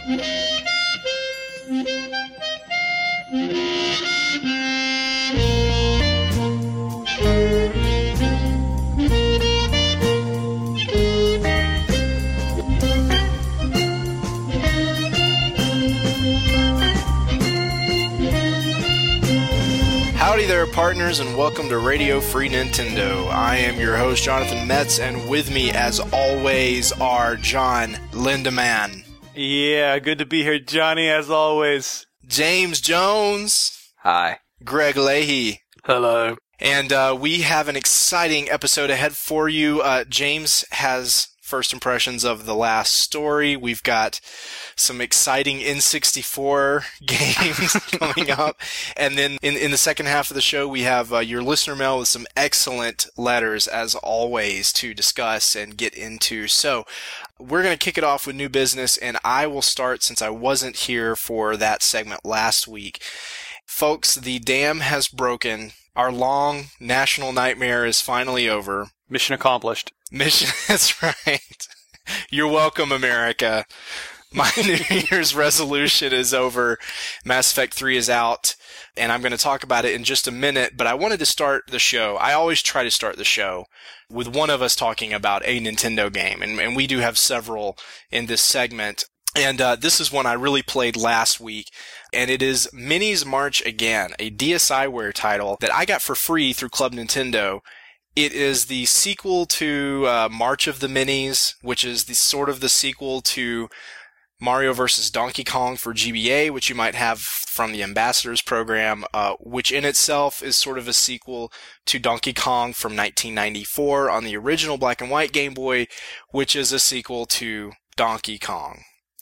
Howdy there, partners, and welcome to Radio Free Nintendo. I am your host, Jonathan Metz, and with me, as always, are John Lindemann. Yeah, good to be here, Johnny, as always. James Jones. Hi. Greg Leahy. Hello. And we have an exciting episode ahead for you. James has first impressions of the last story. We've got some exciting N64 games coming up. And then in the second half of the show, we have your listener mail with some excellent letters, as always, to discuss and get into. So we're going to kick it off with new business, and I will start since I wasn't here for that segment last week. Folks, the dam has broken. Our long national nightmare is finally over. Mission accomplished. That's right. You're welcome, America. My New Year's resolution is over. Mass Effect 3 is out, and I'm going to talk about it in just a minute, but I wanted to start the show. I always try to start the show with one of us talking about a Nintendo game, and we do have several in this segment. And this is one I really played last week, and it is Minis March Again, a DSiWare title that I got for free through Club Nintendo. It is the sequel to March of the Minis, which is the sequel to Mario vs. Donkey Kong for GBA, which you might have from the Ambassadors program, which in itself is sort of a sequel to Donkey Kong from 1994 on the original black and white Game Boy, which is a sequel to Donkey Kong.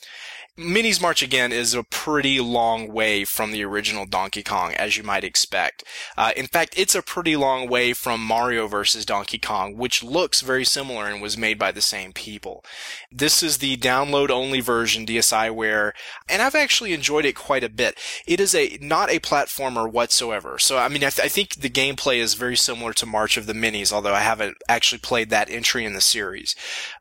Minis March Again is a pretty long way from the original Donkey Kong, as you might expect. In fact, it's a pretty long way from Mario vs. Donkey Kong, which looks very similar and was made by the same people. This is the download-only version, DSiWare, and I've actually enjoyed it quite a bit. It is not a platformer whatsoever. So, I mean, I think the gameplay is very similar to March of the Minis, although I haven't actually played that entry in the series.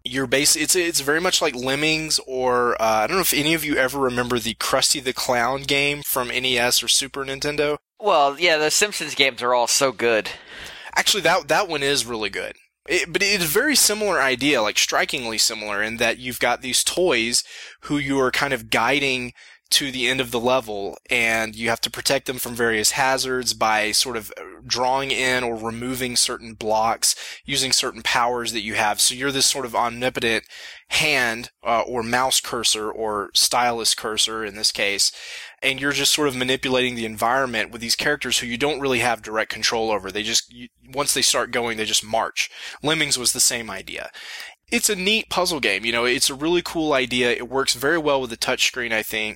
It's very much like Lemmings, or I don't know if any of you ever remember the Krusty the Clown game from NES or Super Nintendo? Well, yeah, the Simpsons games are all so good. Actually, that one is really good. But it's a very similar idea, like strikingly similar, in that you've got these toys who you are kind of guiding to the end of the level, and you have to protect them from various hazards by sort of drawing in or removing certain blocks using certain powers that you have. So you're this sort of omnipotent hand or mouse cursor or stylus cursor in this case, and you're just sort of manipulating the environment with these characters who you don't really have direct control over. Once they start going, they just march. Lemmings was the same idea. It's a neat puzzle game. It's a really cool idea. It works very well with the touchscreen, I think.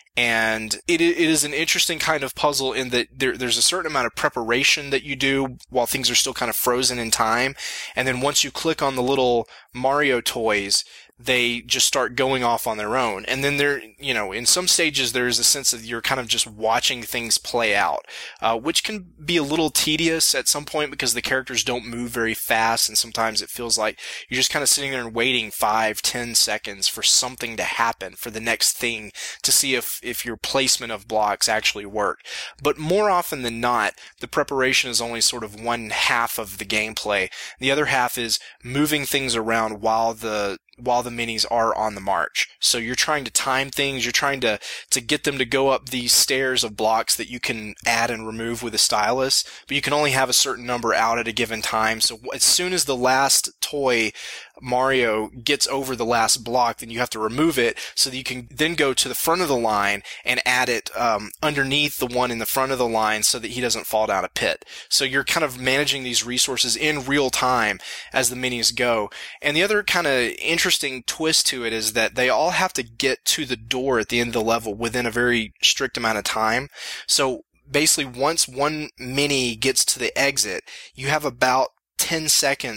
And it is an interesting kind of puzzle in that there's a certain amount of preparation that you do while things are still kind of frozen in time. And then once you click on the little Mario toys, they just start going off on their own. And then in some stages there's a sense that you're kind of just watching things play out, which can be a little tedious at some point because the characters don't move very fast, and sometimes it feels like you're just kind of sitting there and waiting 5-10 seconds for something to happen, for the next thing, to see if your placement of blocks actually work. But more often than not, the preparation is only sort of one half of the gameplay. The other half is moving things around while the minis are on the march. So you're trying to time things, you're trying to get them to go up these stairs of blocks that you can add and remove with a stylus, but you can only have a certain number out at a given time. So as soon as the last toy, Mario, gets over the last block, then you have to remove it so that you can then go to the front of the line and add it underneath the one in the front of the line so that he doesn't fall down a pit. So you're kind of managing these resources in real time as the minis go. And the other kind of interesting twist to it is that they all have to get to the door at the end of the level within a very strict amount of time. So basically, once one mini gets to the exit, you have about 10 seconds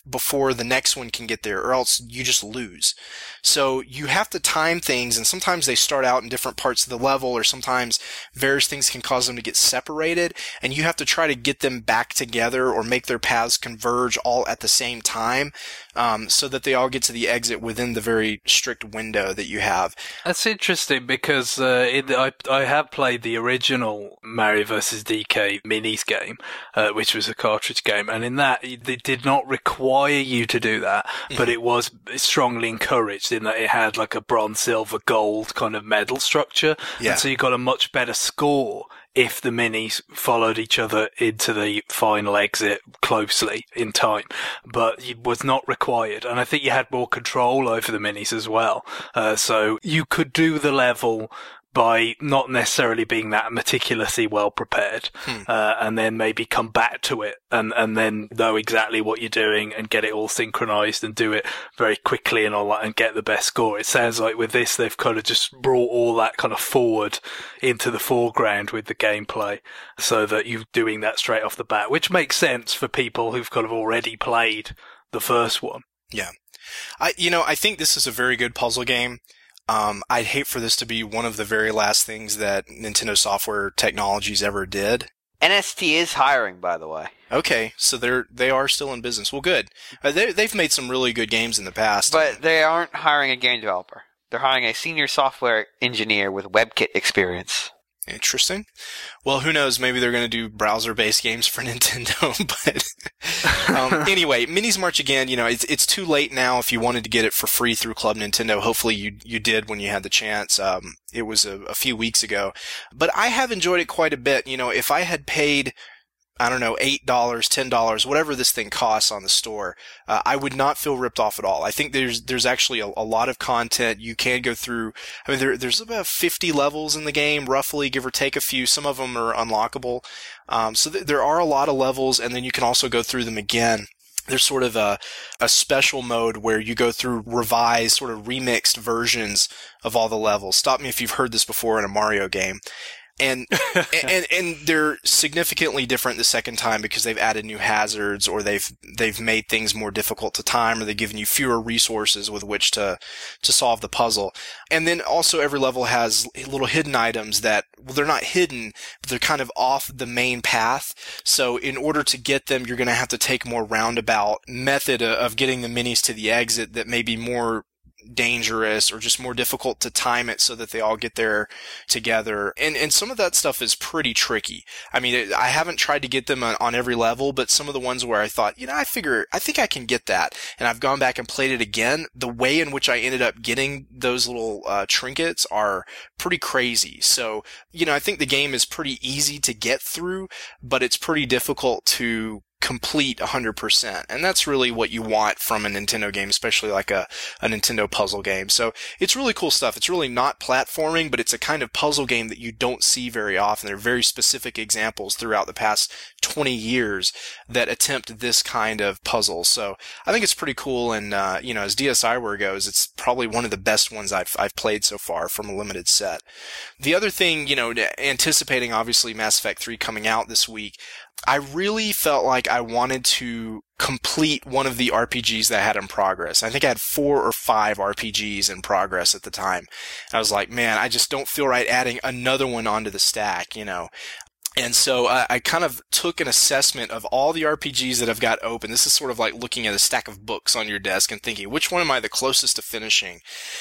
before the next one can get there, or else you just lose. So you have to time things, and sometimes they start out in different parts of the level, or sometimes various things can cause them to get separated, and you have to try to get them back together or make their paths converge all at the same time, so that they all get to the exit within the very strict window that you have. That's interesting because I have played the original Mario vs. DK minis game, which was a cartridge game, and in that it did not require you to do that, but it was strongly encouraged in that it had like a bronze, silver, gold kind of medal structure, and so you got a much better score if the minis followed each other into the final exit closely in time, but it was not required. And I think you had more control over the minis as well. So you could do the level by not necessarily being that meticulously well prepared, and then maybe come back to it and then know exactly what you're doing and get it all synchronized and do it very quickly and all that and get the best score. It sounds like with this, they've kind of just brought all that kind of forward into the foreground with the gameplay so that you're doing that straight off the bat, which makes sense for people who've kind of already played the first one. Yeah. I think this is a very good puzzle game. I'd hate for this to be one of the very last things that Nintendo Software Technologies ever did. NST is hiring, by the way. Okay, so they are still in business. Well, good. They've made some really good games in the past. But they aren't hiring a game developer. They're hiring a senior software engineer with WebKit experience. Interesting. Well, who knows? Maybe they're going to do browser-based games for Nintendo. But anyway, Minis March Again. It's too late now. If you wanted to get it for free through Club Nintendo, hopefully you did when you had the chance. It was a few weeks ago, but I have enjoyed it quite a bit. If I had paid, I don't know, $8, $10, whatever this thing costs on the store, I would not feel ripped off at all. I think there's actually a lot of content you can go through. I mean, there's about 50 levels in the game, roughly, give or take a few. Some of them are unlockable. So there are a lot of levels, and then you can also go through them again. There's sort of a special mode where you go through revised, sort of remixed versions of all the levels. Stop me if you've heard this before in a Mario game. And they're significantly different the second time because they've added new hazards, or they've made things more difficult to time, or they've given you fewer resources with which to solve the puzzle. And then also every level has little hidden items that, well, they're not hidden, but they're kind of off the main path. So in order to get them, you're going to have to take a more roundabout method of getting the minis to the exit that may be more dangerous or just more difficult to time it so that they all get there together. And some of that stuff is pretty tricky. I mean, I haven't tried to get them on every level, but some of the ones where I thought, I think I can get that. And I've gone back and played it again. The way in which I ended up getting those little trinkets are pretty crazy. So, I think the game is pretty easy to get through, but it's pretty difficult to complete 100%. And that's really what you want from a Nintendo game, especially like a Nintendo puzzle game. So it's really cool stuff. It's really not platforming, but it's a kind of puzzle game that you don't see very often. There are very specific examples throughout the past 20 years that attempt this kind of puzzle. So I think it's pretty cool. And, as DSiWare goes, it's probably one of the best ones I've played so far from a limited set. The other thing, anticipating obviously Mass Effect 3 coming out this week, I really felt like I wanted to complete one of the RPGs that I had in progress. I think I had 4 or 5 RPGs in progress at the time. I was like, man, I just don't feel right adding another one onto the stack, And so I kind of took an assessment of all the RPGs that I've got open. This is sort of like looking at a stack of books on your desk and thinking, which one am I the closest to finishing?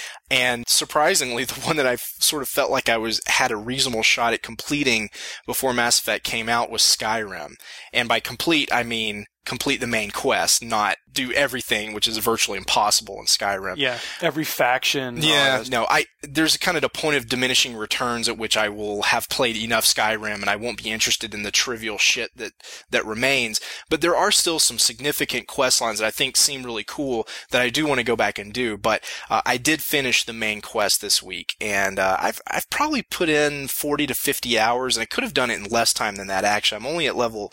And surprisingly, the one that I sort of felt like I had a reasonable shot at completing before Mass Effect came out was Skyrim. And by complete, I mean complete the main quest, not do everything, which is virtually impossible in Skyrim. Yeah, every faction. Yeah, no, there's kind of a point of diminishing returns at which I will have played enough Skyrim and I won't be interested in the trivial shit that remains. But there are still some significant quest lines that I think seem really cool that I do want to go back and do. But I did finish the main quest this week, and I've probably put in 40 to 50 hours, and I could have done it in less time than that, actually. I'm only at level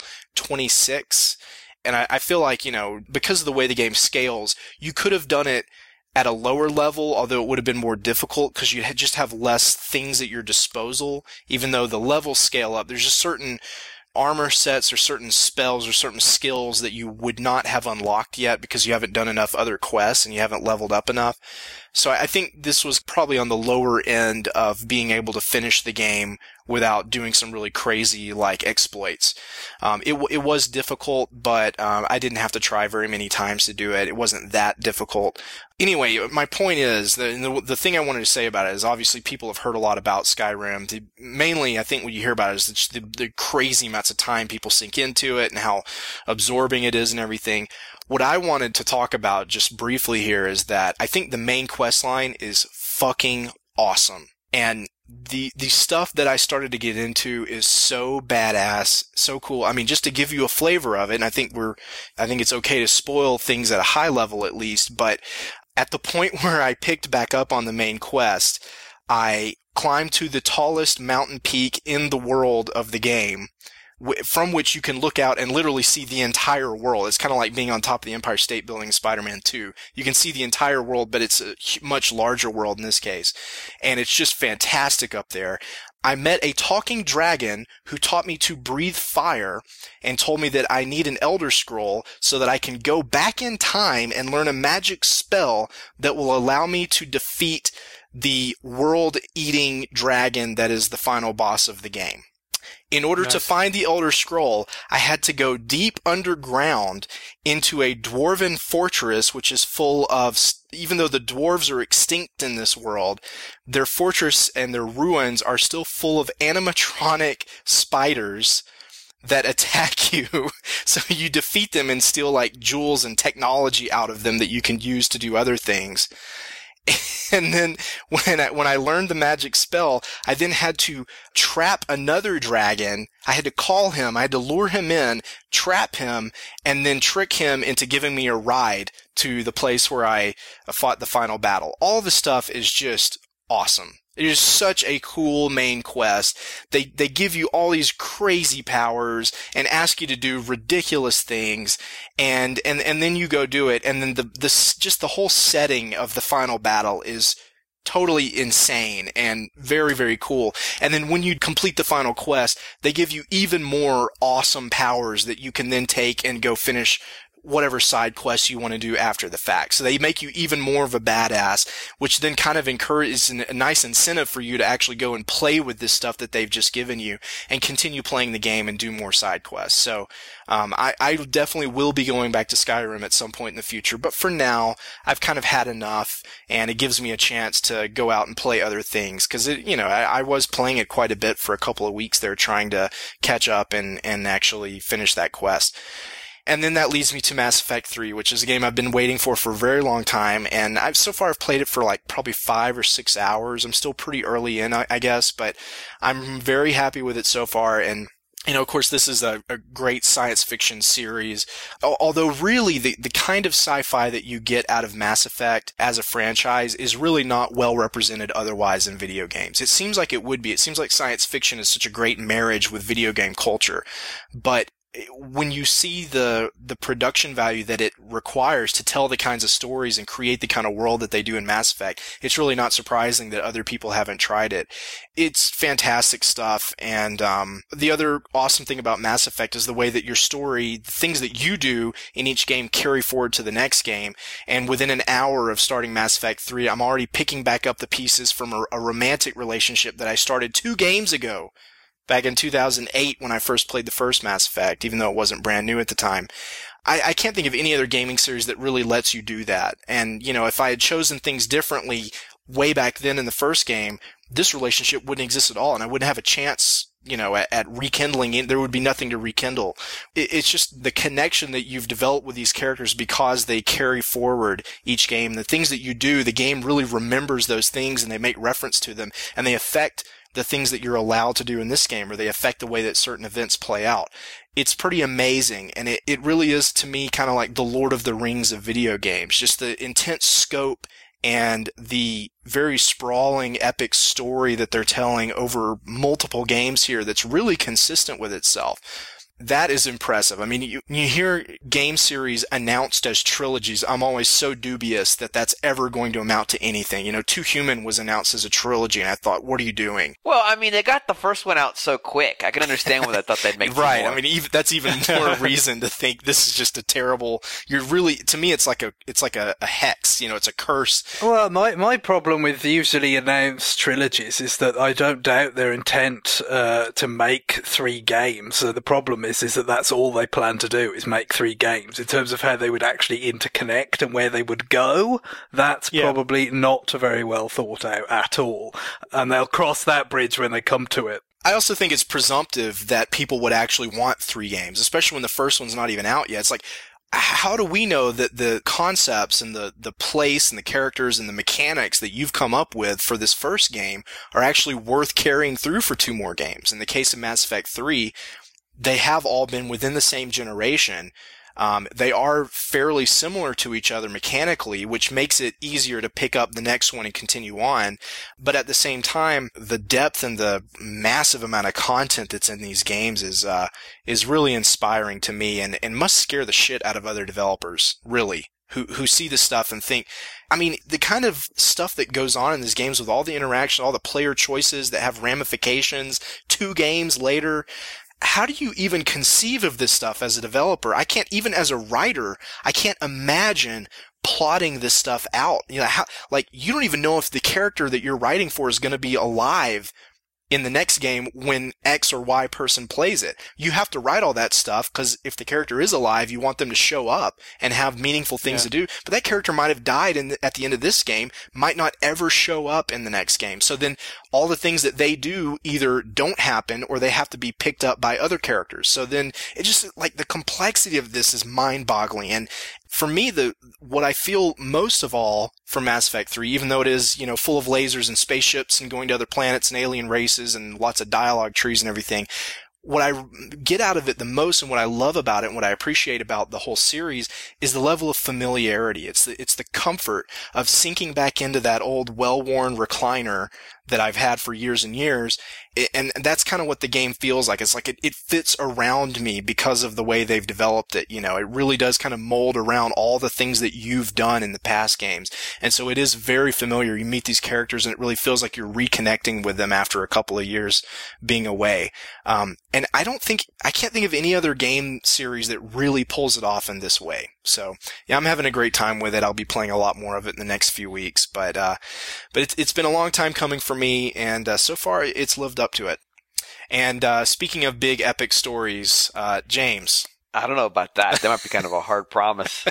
26. And I feel like, because of the way the game scales, you could have done it at a lower level, although it would have been more difficult because you just have less things at your disposal. Even though the levels scale up, there's just certain armor sets or certain spells or certain skills that you would not have unlocked yet because you haven't done enough other quests and you haven't leveled up enough. So I think this was probably on the lower end of being able to finish the game without doing some really crazy like exploits. It was difficult, but I didn't have to try very many times to do it. It wasn't that difficult. Anyway, my point is, the thing I wanted to say about it is obviously people have heard a lot about Skyrim. Mainly, I think what you hear about it is the crazy amounts of time people sink into it and how absorbing it is and everything. What I wanted to talk about just briefly here is that I think the main quest line is fucking awesome. And the stuff that I started to get into is so badass, so cool. I mean, just to give you a flavor of it, and I think it's okay to spoil things at a high level at least, but at the point where I picked back up on the main quest, I climbed to the tallest mountain peak in the world of the game, from which you can look out and literally see the entire world. It's kind of like being on top of the Empire State Building in Spider-Man 2. You can see the entire world, but it's a much larger world in this case. And it's just fantastic up there. I met a talking dragon who taught me to breathe fire and told me that I need an Elder Scroll so that I can go back in time and learn a magic spell that will allow me to defeat the world-eating dragon that is the final boss of the game. In order to find the Elder Scroll, I had to go deep underground into a dwarven fortress, which is full of, even though the dwarves are extinct in this world, their fortress and their ruins are still full of animatronic spiders that attack you. So you defeat them and steal like jewels and technology out of them that you can use to do other things. And then when I learned the magic spell, I then had to trap another dragon. I had to call him. I had to lure him in, trap him, and then trick him into giving me a ride to the place where I fought the final battle. All the stuff is just awesome. It is such a cool main quest. They give you all these crazy powers and ask you to do ridiculous things, and then you go do it, and then just the whole setting of the final battle is totally insane and very, very cool. And then when you complete the final quest, they give you even more awesome powers that you can then take and go finish whatever side quests you want to do after the fact. So they make you even more of a badass, which then kind of encourages a nice incentive for you to actually go and play with this stuff that they've just given you and continue playing the game and do more side quests. So I definitely will be going back to Skyrim at some point in the future, but for now, I've kind of had enough, and it gives me a chance to go out and play other things, because I was playing it quite a bit for a couple of weeks there, trying to catch up and actually finish that quest. And then that leads me to Mass Effect 3, which is a game I've been waiting for a very long time, and I've played it for like probably 5 or 6 hours. I'm still pretty early in, I guess, but I'm very happy with it so far. And of course, this is a great science fiction series, although really the kind of sci-fi that you get out of Mass Effect as a franchise is really not well represented otherwise in video games. It seems like it would be. It seems like science fiction is such a great marriage with video game culture, but when you see the production value that it requires to tell the kinds of stories and create the kind of world that they do in Mass Effect, it's really not surprising that other people haven't tried it. It's fantastic stuff, and the other awesome thing about Mass Effect is the way that your story, the things that you do in each game, carry forward to the next game. And within an hour of starting Mass Effect 3, I'm already picking back up the pieces from a romantic relationship that I started 2 games ago. Back in 2008 when I first played the first Mass Effect, even though it wasn't brand new at the time. I can't think of any other gaming series that really lets you do that. And, if I had chosen things differently way back then in the first game, this relationship wouldn't exist at all, and I wouldn't have a chance, at rekindling it. There would be nothing to rekindle. It's just the connection that you've developed with these characters because they carry forward each game. The things that you do, the game really remembers those things, and they make reference to them, and they affect the things that you're allowed to do in this game, or they affect the way that certain events play out. It's pretty amazing, and it really is, to me, kind of like the Lord of the Rings of video games. Just the intense scope and the very sprawling, epic story that they're telling over multiple games here that's really consistent with itself. That is impressive. I mean, you hear game series announced as trilogies. I'm always so dubious that that's ever going to amount to anything. You know, Two Human was announced as a trilogy, and I thought, what are you doing? Well, I mean, they got the first one out so quick. I can understand why they thought they'd make right. more. I mean, that's even more reason to think this is just a terrible. You're really, to me, it's like a hex. You know, it's a curse. Well, my problem with usually announced trilogies is that I don't doubt their intent to make 3 games. So the problem is that that's all they plan to do is make 3 games. In terms of how they would actually interconnect and where they would go, that's probably not very well thought out at all. And they'll cross that bridge when they come to it. I also think it's presumptive that people would actually want 3 games, especially when the first one's not even out yet. It's like, how do we know that the concepts and the place and the characters and the mechanics that you've come up with for this first game are actually worth carrying through for 2 more games? In the case of Mass Effect 3, they have all been within the same generation. They are fairly similar to each other mechanically, which makes it easier to pick up the next one and continue on. But at the same time, the depth and the massive amount of content that's in these games is really inspiring to me and must scare the shit out of other developers, really, who see this stuff and think, I mean, the kind of stuff that goes on in these games with all the interaction, all the player choices that have ramifications 2 games later. How do you even conceive of this stuff as a developer? I can't, even as a writer, I can't imagine plotting this stuff out. You know, you don't even know if the character that you're writing for is going to be alive in the next game when X or Y person plays it. You have to write all that stuff because if the character is alive, you want them to show up and have meaningful things to do. But that character might have died at the end of this game, might not ever show up in the next game. So then all the things that they do either don't happen or they have to be picked up by other characters. So then it just, like, the complexity of this is mind-boggling. And for me, what I feel most of all from Mass Effect 3, even though it is, you know, full of lasers and spaceships and going to other planets and alien races and lots of dialogue trees and everything, what I get out of it the most and what I love about it and what I appreciate about the whole series is the level of familiarity. It's the comfort of sinking back into that old well-worn recliner that I've had for years and years. And that's kind of what the game feels like. It's like it fits around me because of the way they've developed it. You know, it really does kind of mold around all the things that you've done in the past games. And so it is very familiar. You meet these characters and it really feels like you're reconnecting with them after a couple of years being away. And I can't think of any other game series that really pulls it off in this way. So yeah, I'm having a great time with it. I'll be playing a lot more of it in the next few weeks, but it's been a long time coming for me, and so far it's lived up to it. And speaking of big epic stories, James. I don't know about that. That might be kind of a hard promise.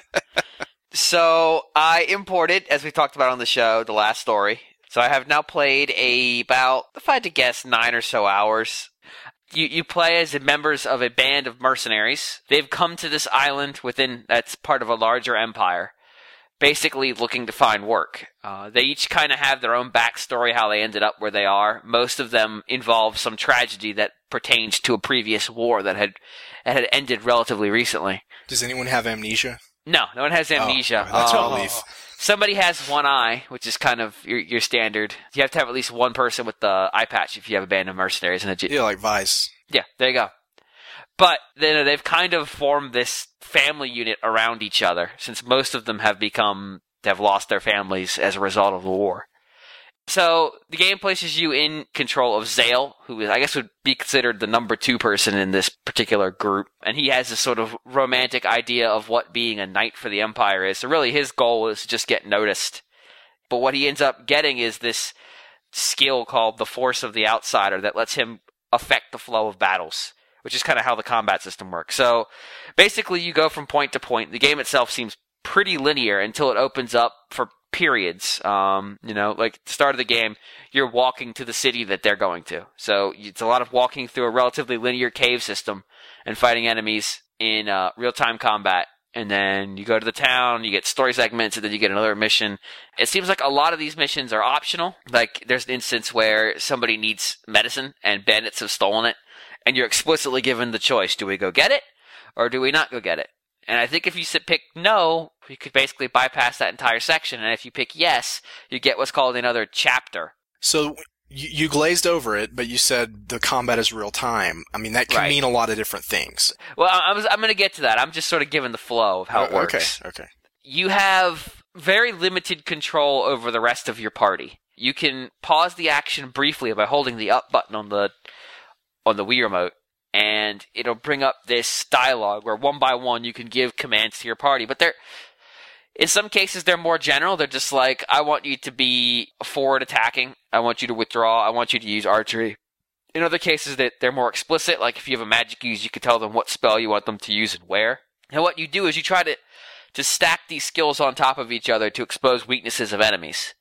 So I imported, as we talked about on the show, the last story. So I have now played about, if I had to guess, 9 or so hours. You play as members of a band of mercenaries. They've come to this island that's part of a larger empire, basically looking to find work. They each kind of have their own backstory, how they ended up where they are. Most of them involve some tragedy that pertains to a previous war that had ended relatively recently. Does anyone have amnesia? No one has amnesia. Oh, that's a relief. Somebody has one eye, which is kind of your standard. You have to have at least one person with the eye patch if you have a band of mercenaries. Yeah, like Vice. Yeah, there you go. But then they've kind of formed this family unit around each other, since most of them have lost their families as a result of the war. So the game places you in control of Zale, who I guess would be considered the number 2 person in this particular group. And he has this sort of romantic idea of what being a knight for the Empire is. So really his goal is to just get noticed. But what he ends up getting is this skill called the Force of the Outsider that lets him affect the flow of battles, which is kind of how the combat system works. So basically you go from point to point. The game itself seems pretty linear until it opens up for periods. Like at the start of the game, you're walking to the city that they're going to. So it's a lot of walking through a relatively linear cave system and fighting enemies in real-time combat. And then you go to the town, you get story segments, and then you get another mission. It seems like a lot of these missions are optional. Like there's an instance where somebody needs medicine and bandits have stolen it. And you're explicitly given the choice. Do we go get it or do we not go get it? And I think if you pick no, you could basically bypass that entire section. And if you pick yes, you get what's called another chapter. So You glazed over it, but you said the combat is real time. I mean, that can mean a lot of different things. Well, I'm going to get to that. I'm just sort of giving the flow of how it works. Okay. You have very limited control over the rest of your party. You can pause the action briefly by holding the up button on the Wii remote, and it'll bring up this dialogue where one by one you can give commands to your party. But in some cases, they're more general. They're just like, I want you to be forward attacking. I want you to withdraw. I want you to use archery. In other cases, they're more explicit. Like if you have a magic use, you can tell them what spell you want them to use and where. And what you do is you try to stack these skills on top of each other to expose weaknesses of enemies.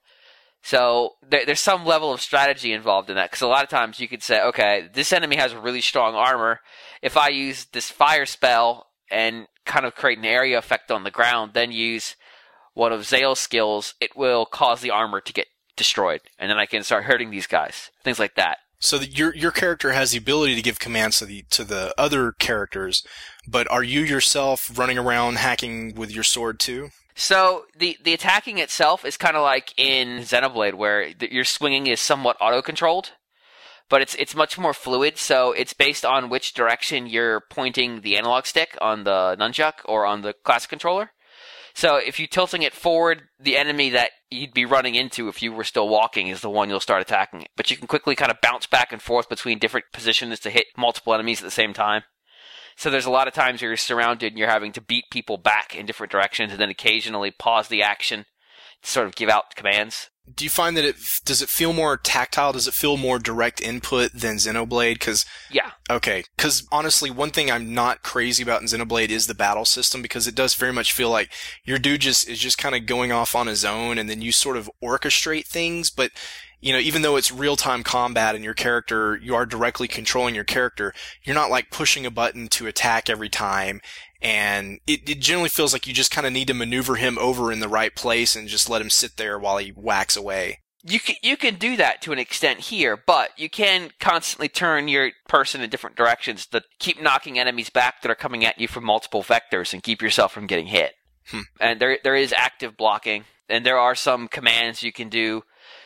So there's some level of strategy involved in that, because a lot of times you could say, okay, this enemy has really strong armor. If I use this fire spell and kind of create an area effect on the ground, then use one of Zale's skills, it will cause the armor to get destroyed, and then I can start hurting these guys. Things like that. So your character has the ability to give commands to the other characters, but are you yourself running around hacking with your sword too? So the attacking itself is kind of like in Xenoblade, where your swinging is somewhat auto-controlled, but it's much more fluid. So it's based on which direction you're pointing the analog stick on the nunchuck or on the classic controller. So if you're tilting it forward, the enemy that you'd be running into if you were still walking is the one you'll start attacking. But you can quickly kind of bounce back and forth between different positions to hit multiple enemies at the same time. So there's a lot of times where you're surrounded and you're having to beat people back in different directions and then occasionally pause the action to sort of give out commands. Do you find that does it feel more tactile? Does it feel more direct input than Xenoblade? Yeah. Okay. Because honestly, one thing I'm not crazy about in Xenoblade is the battle system, because it does very much feel like your dude is just kind of going off on his own, and then you sort of orchestrate things. But, you know, even though it's real-time combat and you are directly controlling your character, you're not like pushing a button to attack every time. And it generally feels like you just kind of need to maneuver him over in the right place and just let him sit there while he whacks away. You can do that to an extent here, but you can constantly turn your person in different directions to keep knocking enemies back that are coming at you from multiple vectors and keep yourself from getting hit. And there is active blocking, and there are some commands you can do.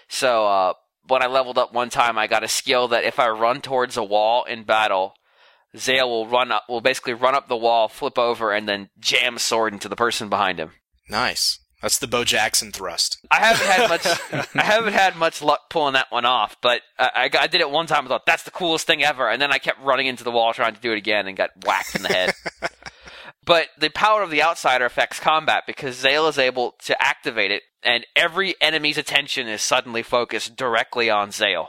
So when I leveled up one time, I got a skill that if I run towards a wall in battle, Zale will basically run up the wall, flip over, and then jam a sword into the person behind him. Nice. That's the Bo Jackson thrust. I haven't had much luck pulling that one off, but I did it one time and thought, that's the coolest thing ever, and then I kept running into the wall trying to do it again and got whacked in the head. But the power of the Outsider affects combat because Zale is able to activate it, and every enemy's attention is suddenly focused directly on Zale.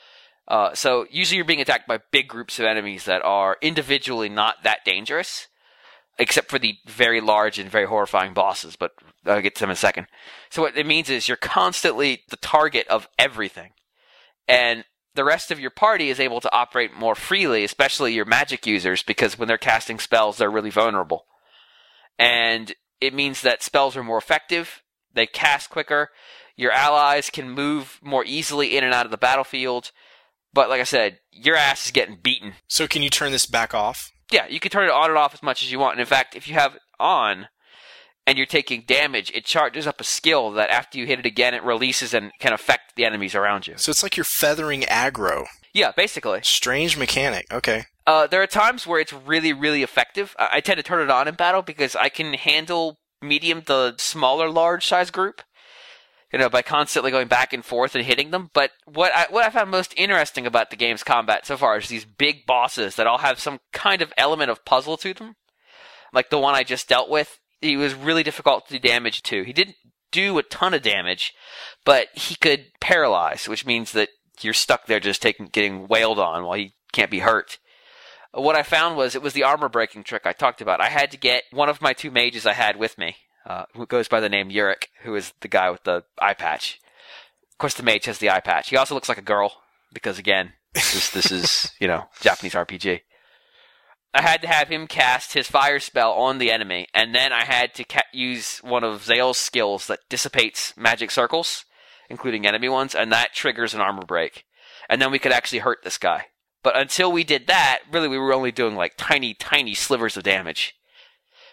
So usually you're being attacked by big groups of enemies that are individually not that dangerous, except for the very large and very horrifying bosses, but I'll get to them in a second. So what it means is you're constantly the target of everything. And the rest of your party is able to operate more freely, especially your magic users, because when they're casting spells, they're really vulnerable. And it means that spells are more effective, they cast quicker, your allies can move more easily in and out of the battlefield. But like I said, your ass is getting beaten. So can you turn this back off? Yeah, you can turn it on and off as much as you want. And in fact, if you have it on and you're taking damage, it charges up a skill that after you hit it again, it releases and can affect the enemies around you. So it's like you're feathering aggro. Yeah, basically. Strange mechanic. Okay. There are times where it's really, really effective. I tend to turn it on in battle because I can handle medium to smaller, large size group. By constantly going back and forth and hitting them. But what I found most interesting about the game's combat so far is these big bosses that all have some kind of element of puzzle to them. Like the one I just dealt with, he was really difficult to do damage to. He didn't do a ton of damage, but he could paralyze, which means that you're stuck there just getting wailed on while he can't be hurt. What I found was it was the armor breaking trick I talked about. I had to get one of my two mages I had with me, who goes by the name Yurik, who is the guy with the eye patch. Of course, the mage has the eye patch. He also looks like a girl, because again, this is, Japanese RPG. I had to have him cast his fire spell on the enemy, and then I had to use one of Zale's skills that dissipates magic circles, including enemy ones, and that triggers an armor break. And then we could actually hurt this guy. But until we did that, really we were only doing like tiny, tiny slivers of damage.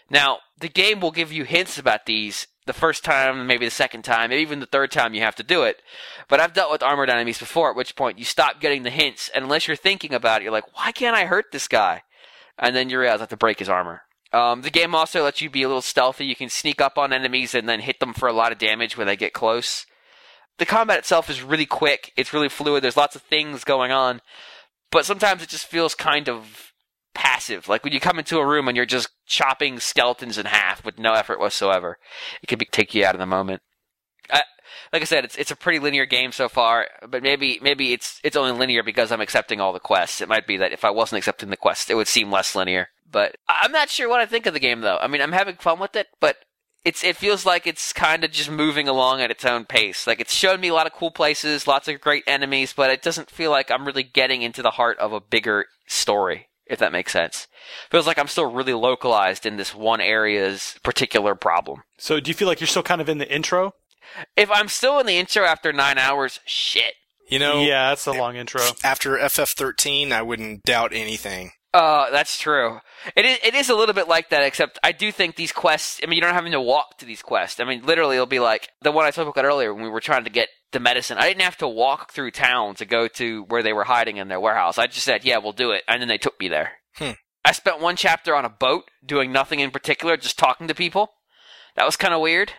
Now, the game will give you hints about these the first time, maybe the second time, maybe even the third time you have to do it. But I've dealt with armored enemies before, at which point you stop getting the hints, and unless you're thinking about it, you're like, why can't I hurt this guy? And then you realize I have to break his armor. The game also lets you be a little stealthy. You can sneak up on enemies and then hit them for a lot of damage when they get close. The combat itself is really quick. It's really fluid. There's lots of things going on. But sometimes it just feels kind of passive. Like when you come into a room and you're just chopping skeletons in half with no effort whatsoever. It can take you out of the moment. Like I said, it's a pretty linear game so far, but maybe it's only linear because I'm accepting all the quests. It might be that if I wasn't accepting the quests, it would seem less linear. But I'm not sure what I think of the game, though. I mean, I'm having fun with it, but it feels like it's kind of just moving along at its own pace. Like, it's showed me a lot of cool places, lots of great enemies, but it doesn't feel like I'm really getting into the heart of a bigger story, if that makes sense. Feels like I'm still really localized in this one area's particular problem. So do you feel like you're still kind of in the intro? If I'm still in the intro after 9 hours, shit. You know, yeah, that's a long intro. After FF13, I wouldn't doubt anything. That's true. It is a little bit like that, except I do think these quests, I mean, you're not having to walk to these quests. I mean, literally, it'll be like the one I spoke about earlier when we were trying to get the medicine. I didn't have to walk through town to go to where they were hiding in their warehouse. I just said, yeah, we'll do it. And then they took me there. I spent one chapter on a boat doing nothing in particular, just talking to people. That was kind of weird.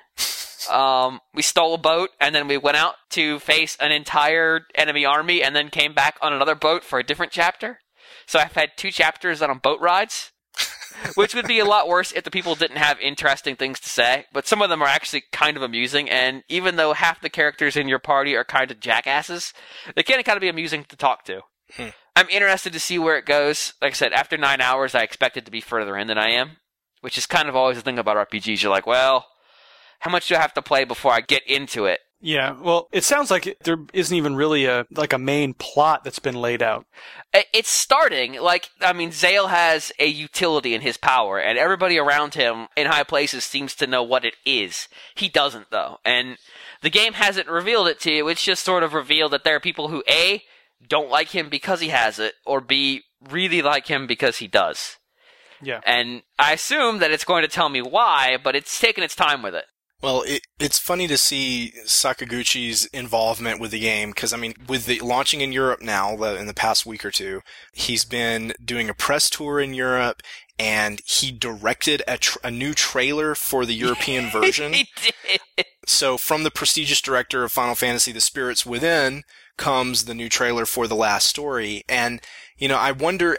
We stole a boat, and then we went out to face an entire enemy army, and then came back on another boat for a different chapter. So I've had 2 chapters on boat rides, which would be a lot worse if the people didn't have interesting things to say. But some of them are actually kind of amusing, and even though half the characters in your party are kind of jackasses, they can kind of be amusing to talk to. I'm interested to see where it goes. Like I said, after 9 hours, I expected to be further in than I am, which is kind of always the thing about RPGs. You're like, well, how much do I have to play before I get into it? Yeah, well, it sounds like there isn't even really a main plot that's been laid out. It's starting. Like, I mean, Zale has a utility in his power, and everybody around him in high places seems to know what it is. He doesn't, though. And the game hasn't revealed it to you. It's just sort of revealed that there are people who, A, don't like him because he has it, or B, really like him because he does. Yeah. And I assume that it's going to tell me why, but it's taken its time with it. Well, it's funny to see Sakaguchi's involvement with the game, because, I mean, with the launching in Europe now, in the past week or two, he's been doing a press tour in Europe, and he directed a new trailer for the European version. He did. So from the prestigious director of Final Fantasy, The Spirits Within, comes the new trailer for The Last Story, and I wonder,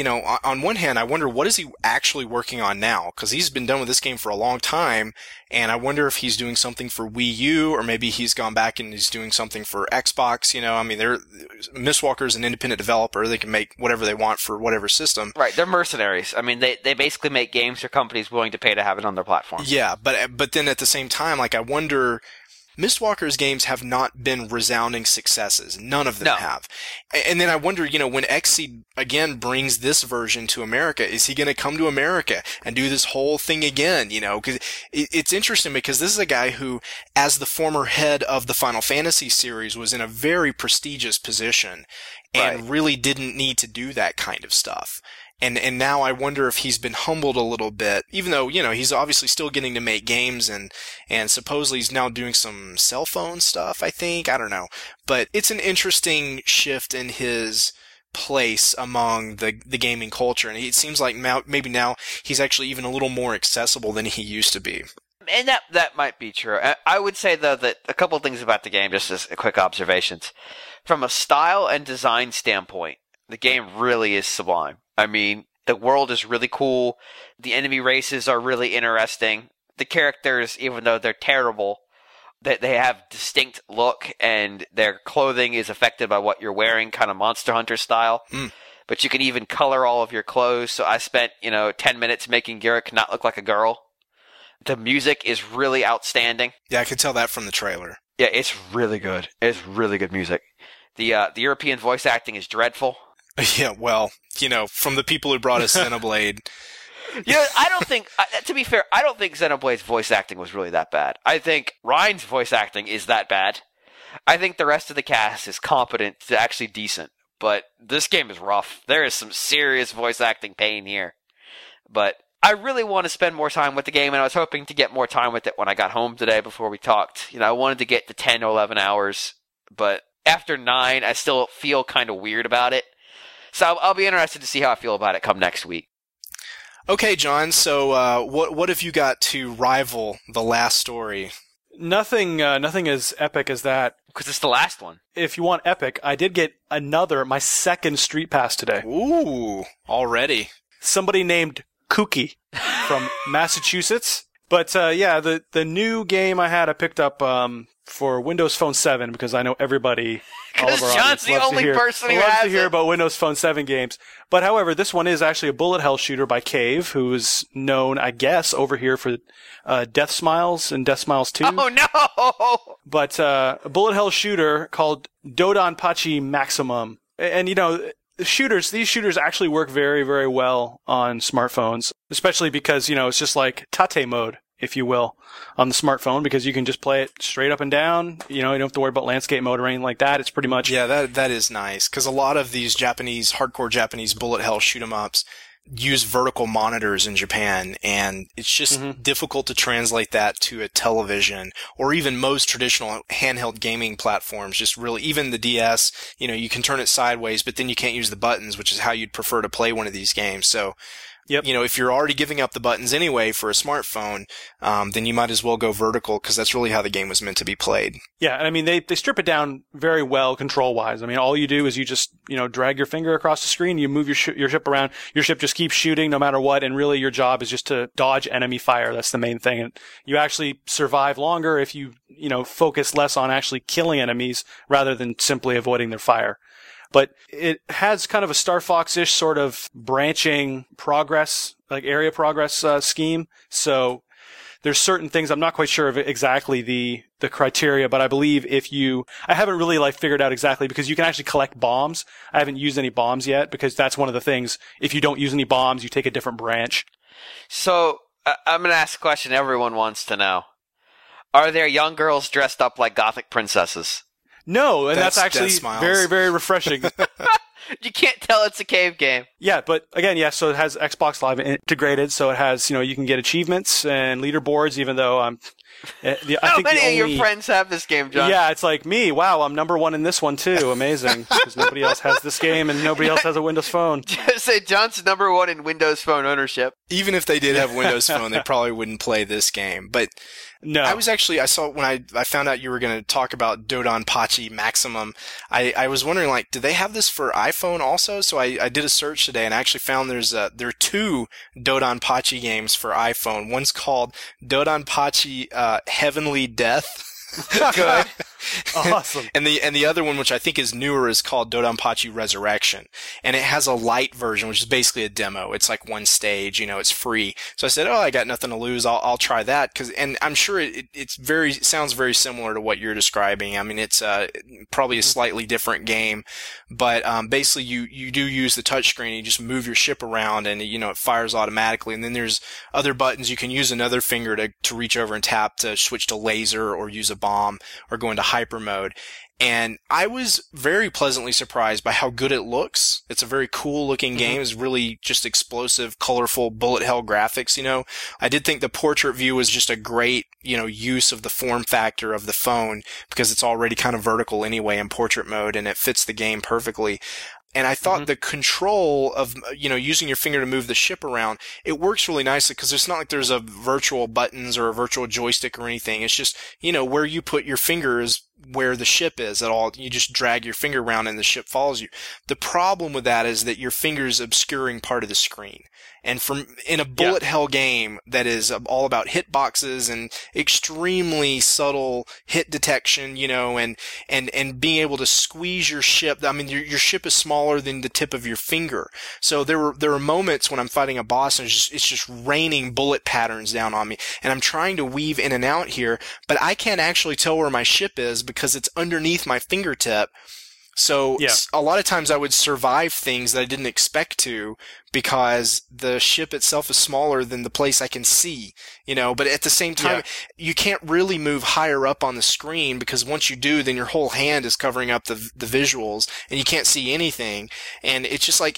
on one hand, I wonder what is he actually working on now? Because he's been done with this game for a long time, and I wonder if he's doing something for Wii U, or maybe he's gone back and he's doing something for Xbox. I mean, Mistwalker's an independent developer. They can make whatever they want for whatever system. Right, they're mercenaries. I mean, they basically make games for companies willing to pay to have it on their platform. Yeah, but then at the same time, like, I wonder... Mistwalker's games have not been resounding successes. None of them have. And then I wonder, when Xseed again brings this version to America, is he going to come to America and do this whole thing again? Because it's interesting because this is a guy who, as the former head of the Final Fantasy series, was in a very prestigious position and really didn't need to do that kind of stuff. And now I wonder if he's been humbled a little bit, even though, he's obviously still getting to make games and supposedly he's now doing some cell phone stuff, I think. I don't know. But it's an interesting shift in his place among the gaming culture. And it seems like maybe now he's actually even a little more accessible than he used to be. And that might be true. I would say, though, that a couple of things about the game, just as quick observations. From a style and design standpoint, the game really is sublime. I mean, the world is really cool. The enemy races are really interesting. The characters, even though they're terrible, they have distinct look, and their clothing is affected by what you're wearing, kind of Monster Hunter style. But you can even color all of your clothes. So I spent, 10 minutes making Garrick not look like a girl. The music is really outstanding. Yeah, I could tell that from the trailer. Yeah, it's really good. It's really good music. The European voice acting is dreadful. Yeah, well, from the people who brought us Xenoblade. I don't think, to be fair, I don't think Xenoblade's voice acting was really that bad. I think Ryan's voice acting is that bad. I think the rest of the cast is competent to actually decent. But this game is rough. There is some serious voice acting pain here. But I really want to spend more time with the game, and I was hoping to get more time with it when I got home today before we talked. I wanted to get to 10 or 11 hours, but after 9, I still feel kind of weird about it. So I'll be interested to see how I feel about it come next week. Okay, John, so what have you got to rival The Last Story? Nothing as epic as that. Because it's the last one. If you want epic, I did get my second Street Pass today. Ooh, already. Somebody named Kooky from Massachusetts. But the new game I picked up for Windows Phone 7 because I know everybody. Because John's the only person who loves has to hear it. about Windows Phone 7 games. But however, this one is actually a bullet hell shooter by Cave, who is known, I guess, over here for Death Smiles and Death Smiles 2. Oh no! But a bullet hell shooter called Dodonpachi Maximum. And these shooters actually work very, very well on smartphones, especially because, it's just like tate mode, if you will, on the smartphone, because you can just play it straight up and down. You don't have to worry about landscape mode or anything like that. It's pretty much... Yeah, that is nice, because a lot of these hardcore Japanese bullet hell shoot 'em ups use vertical monitors in Japan, and it's just difficult to translate that to a television or even most traditional handheld gaming platforms. Just really, even the DS, you can turn it sideways, but then you can't use the buttons, which is how you'd prefer to play one of these games. So, Yep. If you're already giving up the buttons anyway for a smartphone, then you might as well go vertical, because that's really how the game was meant to be played. Yeah, and I mean, they strip it down very well control-wise. I mean, all you do is you just, drag your finger across the screen, you move your ship around, your ship just keeps shooting no matter what, and really your job is just to dodge enemy fire. That's the main thing. And you actually survive longer if you, focus less on actually killing enemies rather than simply avoiding their fire. But it has kind of a Star Fox-ish sort of branching progress, like area progress scheme. So there's certain things, I'm not quite sure of exactly the criteria, but I believe I haven't really figured out exactly, because you can actually collect bombs. I haven't used any bombs yet, because that's one of the things. If you don't use any bombs, you take a different branch. So I'm going to ask a question everyone wants to know. Are there young girls dressed up like gothic princesses? No, and that's actually very, very refreshing. You can't tell it's a Cave game. Yeah, but again, so it has Xbox Live integrated, so it has, you can get achievements and leaderboards, even though I'm... How many of your friends have this game, John? Yeah, it's like me. Wow, I'm number 1 in this one, too. Amazing. Because nobody else has this game and nobody else has a Windows Phone. Just say John's number 1 in Windows Phone ownership. Even if they did have Windows Phone, they probably wouldn't play this game. But no. I saw when I found out you were going to talk about Dodonpachi Maximum, I was wondering, do they have this for iPhone also? So I did a search today and I actually found there are 2 Dodonpachi games for iPhone. One's called Dodonpachi Heavenly Death. Good. Awesome. And the other one, which I think is newer, is called Dodonpachi Resurrection. And it has a light version, which is basically a demo. It's like one stage, it's free. So I said, I got nothing to lose. I'll try that. And I'm sure it sounds very similar to what you're describing. I mean, it's probably a slightly different game, but basically you do use the touchscreen. You just move your ship around and, it fires automatically. And then there's other buttons. You can use another finger to reach over and tap to switch to laser or use a bomb or go into hyper mode. And I was very pleasantly surprised by how good it looks. It's a very cool looking game. It's really just explosive, colorful bullet hell graphics, I did think the portrait view was just a great, use of the form factor of the phone, because it's already kind of vertical anyway in portrait mode, and it fits the game perfectly. And I thought the control of, using your finger to move the ship around, it works really nicely, because it's not like there's a virtual buttons or a virtual joystick or anything. It's just, where you put your finger is where the ship is at all. You just drag your finger around and the ship follows you. The problem with that is that your finger's obscuring part of the screen. And in a bullet hell game that is all about hitboxes and extremely subtle hit detection, and being able to squeeze your ship. I mean, your ship is smaller than the tip of your finger. So there were moments when I'm fighting a boss and it's just raining bullet patterns down on me. And I'm trying to weave in and out here, but I can't actually tell where my ship is because it's underneath my fingertip. So a lot of times I would survive things that I didn't expect to, because the ship itself is smaller than the place I can see, but at the same time, you can't really move higher up on the screen, because once you do, then your whole hand is covering up the visuals and you can't see anything. And it's just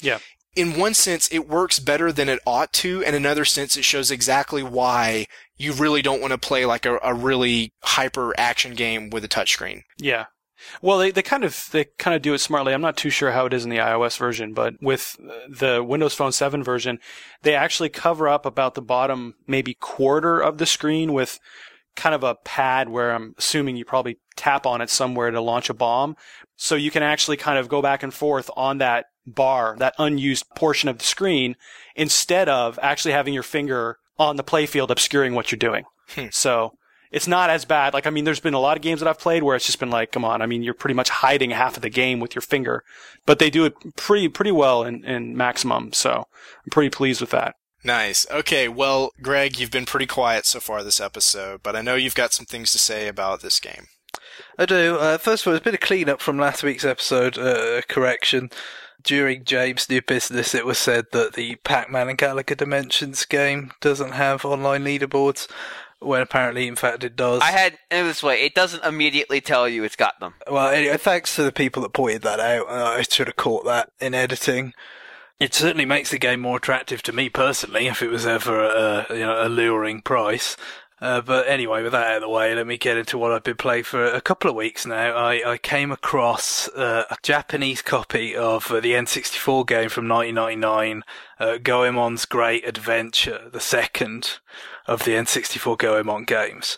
in one sense, it works better than it ought to. In another sense, it shows exactly why you really don't want to play like a really hyper action game with a touchscreen. Yeah. Well, they kind of do it smartly. I'm not too sure how it is in the iOS version, but with the Windows Phone 7 version, they actually cover up about the bottom maybe quarter of the screen with kind of a pad where I'm assuming you probably tap on it somewhere to launch a bomb. So you can actually kind of go back and forth on that bar, that unused portion of the screen, instead of actually having your finger on the playfield obscuring what you're doing. So it's not as bad. Like, I mean, there's been a lot of games that I've played where it's just been like, come on, I mean, you're pretty much hiding half of the game with your finger. But they do it pretty well in Maximum, so I'm pretty pleased with that. Nice. Okay, well, Greg, you've been pretty quiet so far this episode, but I know you've got some things to say about this game. I do. First of all, there's a bit of clean-up from last week's episode, correction. During James' New Business, it was said that the Pac-Man and Galaga Dimensions game doesn't have online leaderboards, when apparently, in fact, it does. I had it this way. It doesn't immediately tell you it's got them. Well, anyway, thanks to the people that pointed that out. I should have caught that in editing. It certainly makes the game more attractive to me personally, if it was ever a alluring price. But anyway, with that out of the way, let me get into what I've been playing for a couple of weeks now. I came across a Japanese copy of the N64 game from 1999, Goemon's Great Adventure, the second of the N64 Goemon games.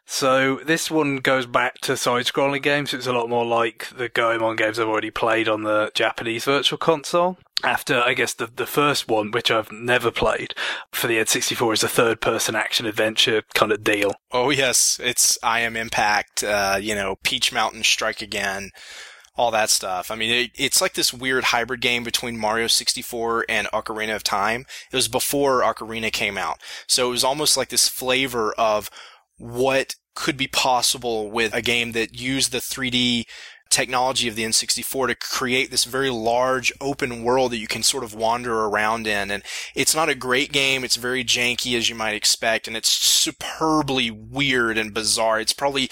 So this one goes back to side-scrolling games. It's a lot more like the Goemon games I've already played on the Japanese Virtual Console. After, I guess, the first one, which I've never played, for the N64 is a third-person action-adventure kind of deal. Oh, yes. It's I Am Impact, Peach Mountain Strike Again, all that stuff. I mean, it's like this weird hybrid game between Mario 64 and Ocarina of Time. It was before Ocarina came out. So it was almost like this flavor of what could be possible with a game that used the 3D technology of the N64 to create this very large open world that you can sort of wander around in. And it's not a great game. It's very janky, as you might expect, and it's superbly weird and bizarre. It's probably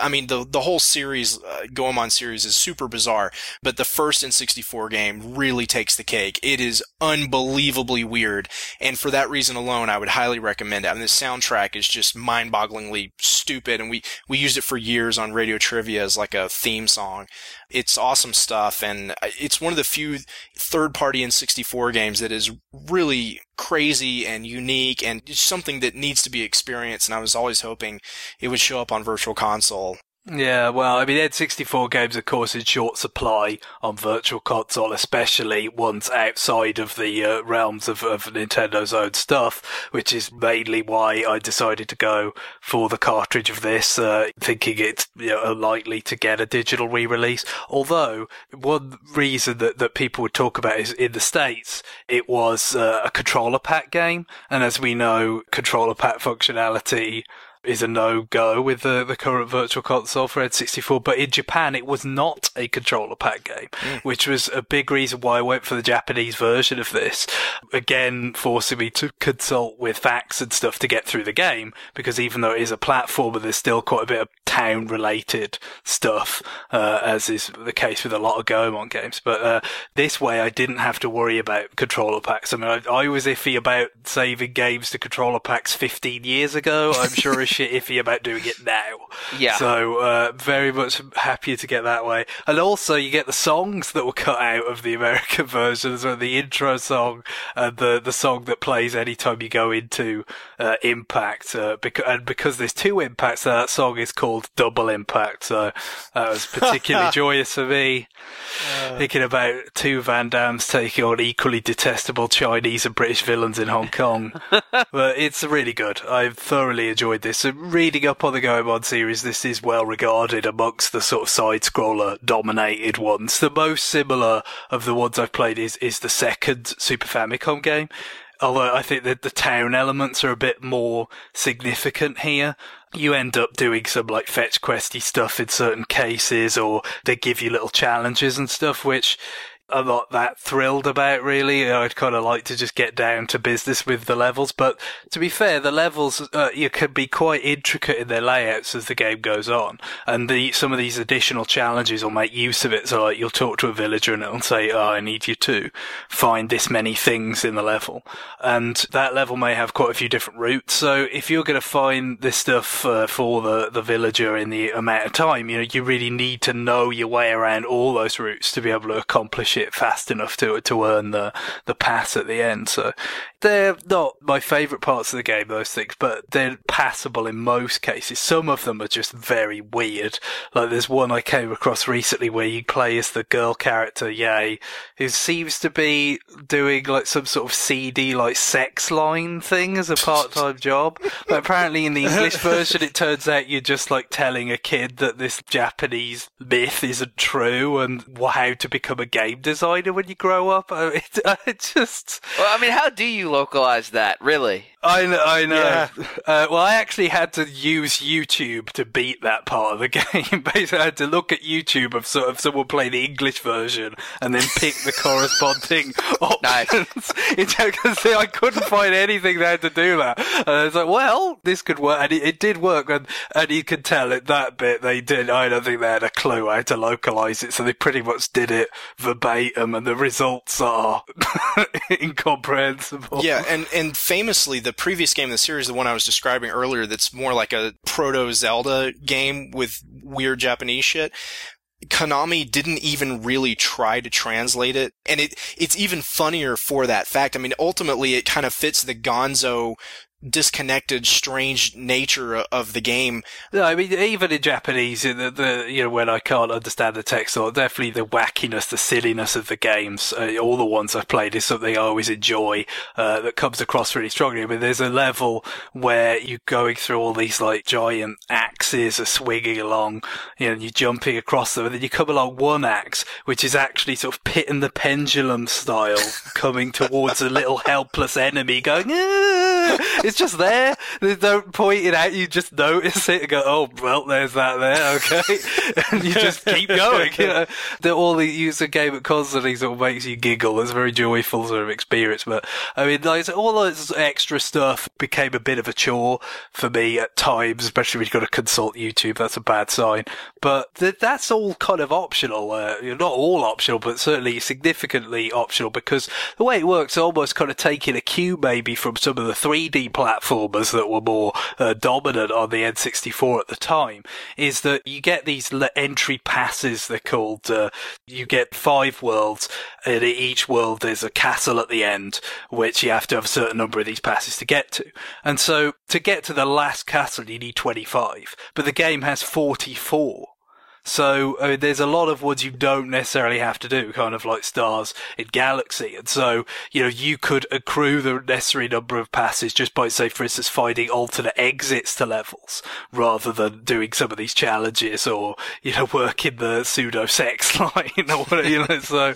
the whole series, Goemon series, is super bizarre, but the first N64 game really takes the cake. It is unbelievably weird, and for that reason alone, I would highly recommend it. I mean, the soundtrack is just mind-bogglingly stupid, and we used it for years on Radio Trivia as like a theme song. It's awesome stuff, and it's one of the few third-party N64 games that is really crazy and unique and something that needs to be experienced, and I was always hoping it would show up on Virtual Console. Yeah, well, I mean, N64 games, of course, in short supply on Virtual Console, especially ones outside of the realms of Nintendo's own stuff, which is mainly why I decided to go for the cartridge of this, thinking it's likely to get a digital re-release. Although, one reason that people would talk about is in the States, it was a controller pack game, and as we know, controller pack functionality is a no-go with the current Virtual Console for N64, but in Japan it was not a controller pack game, which was a big reason why I went for the Japanese version of this. Again, forcing me to consult with facts and stuff to get through the game, because even though it is a platformer, there's still quite a bit of town-related stuff, as is the case with a lot of Goemon games. But this way I didn't have to worry about controller packs. I mean, I was iffy about saving games to controller packs 15 years ago. I'm sure shit iffy about doing it now. Yeah. So, very much happier to get that way. And also, you get the songs that were cut out of the American version as well, the intro song and the song that plays anytime you go into Impact. Because there's two Impacts, that song is called Double Impact. So, that was particularly joyous for me. Thinking about two Van Dammes taking on equally detestable Chinese and British villains in Hong Kong. But it's really good. I've thoroughly enjoyed this. So reading up on the Goemon series, this is well regarded amongst the sort of side-scroller dominated ones. The most similar of the ones I've played is the second Super Famicom game. Although I think that the town elements are a bit more significant here. You end up doing some like fetch questy stuff in certain cases, or they give you little challenges and stuff, which I'm not that thrilled about, really. I'd kind of like to just get down to business with the levels. But to be fair, the levels you can be quite intricate in their layouts as the game goes on. And some of these additional challenges will make use of it. So like you'll talk to a villager and it'll say, oh, I need you to find this many things in the level. And that level may have quite a few different routes. So if you're going to find this stuff for the villager in the amount of time, you really need to know your way around all those routes to be able to accomplish it fast enough to earn the pass at the end. So they're not my favourite parts of the game, those things, but they're passable in most cases. Some of them are just very weird. Like there's one I came across recently where you play as the girl character, Yay, who seems to be doing like some sort of seedy like sex line thing as a part-time job. But apparently in the English version it turns out you're just like telling a kid that this Japanese myth isn't true and how to become a game designer when you grow up. It just... Well, I mean, how do you localize that, really? I know. Yeah. Well, I actually had to use YouTube to beat that part of the game. Basically, I had to look at YouTube of someone play the English version and then pick the corresponding options. Because I couldn't find anything there to do that. And I was like, well, this could work. And it did work. And you could tell at that bit they did. I don't think they had a clue how to localize it. So they pretty much did it verbatim. And the results are incomprehensible. Yeah, and famously, the previous game in the series, the one I was describing earlier, that's more like a proto-Zelda game with weird Japanese shit, Konami didn't even really try to translate it. And it's even funnier for that fact. I mean, ultimately, it kind of fits the gonzo, disconnected, strange nature of the game. No, I mean, even in Japanese, when I can't understand the text, or definitely the wackiness, the silliness of the games, all the ones I've played is something I always enjoy, that comes across really strongly. I mean, there's a level where you're going through all these like giant axes are swinging along, and you're jumping across them, and then you come along one axe, which is actually sort of Pit and the Pendulum style, coming towards a little helpless enemy going, ah! It's just there. They don't point it out. You just notice it and go, oh, well, there's that there. Okay. And you just keep going. They use a game that constantly sort of makes you giggle. It's a very joyful sort of experience. But I mean, like, all this extra stuff became a bit of a chore for me at times, especially when you've got to consult YouTube. That's a bad sign. But that's all kind of optional. Not all optional, but certainly significantly optional, because the way it works, almost kind of taking a cue maybe from some of the 3D platformers that were more dominant on the N64 at the time, is that you get these entry passes, they're called. You get 5 worlds, and in each world there's a castle at the end, which you have to have a certain number of these passes to get to. And so to get to the last castle you need 25, but the game has 44. So there's a lot of ones you don't necessarily have to do, kind of like Stars in Galaxy. And so, you could accrue the necessary number of passes just by, say, for instance, finding alternate exits to levels rather than doing some of these challenges or, working the pseudo sex line or whatever, So,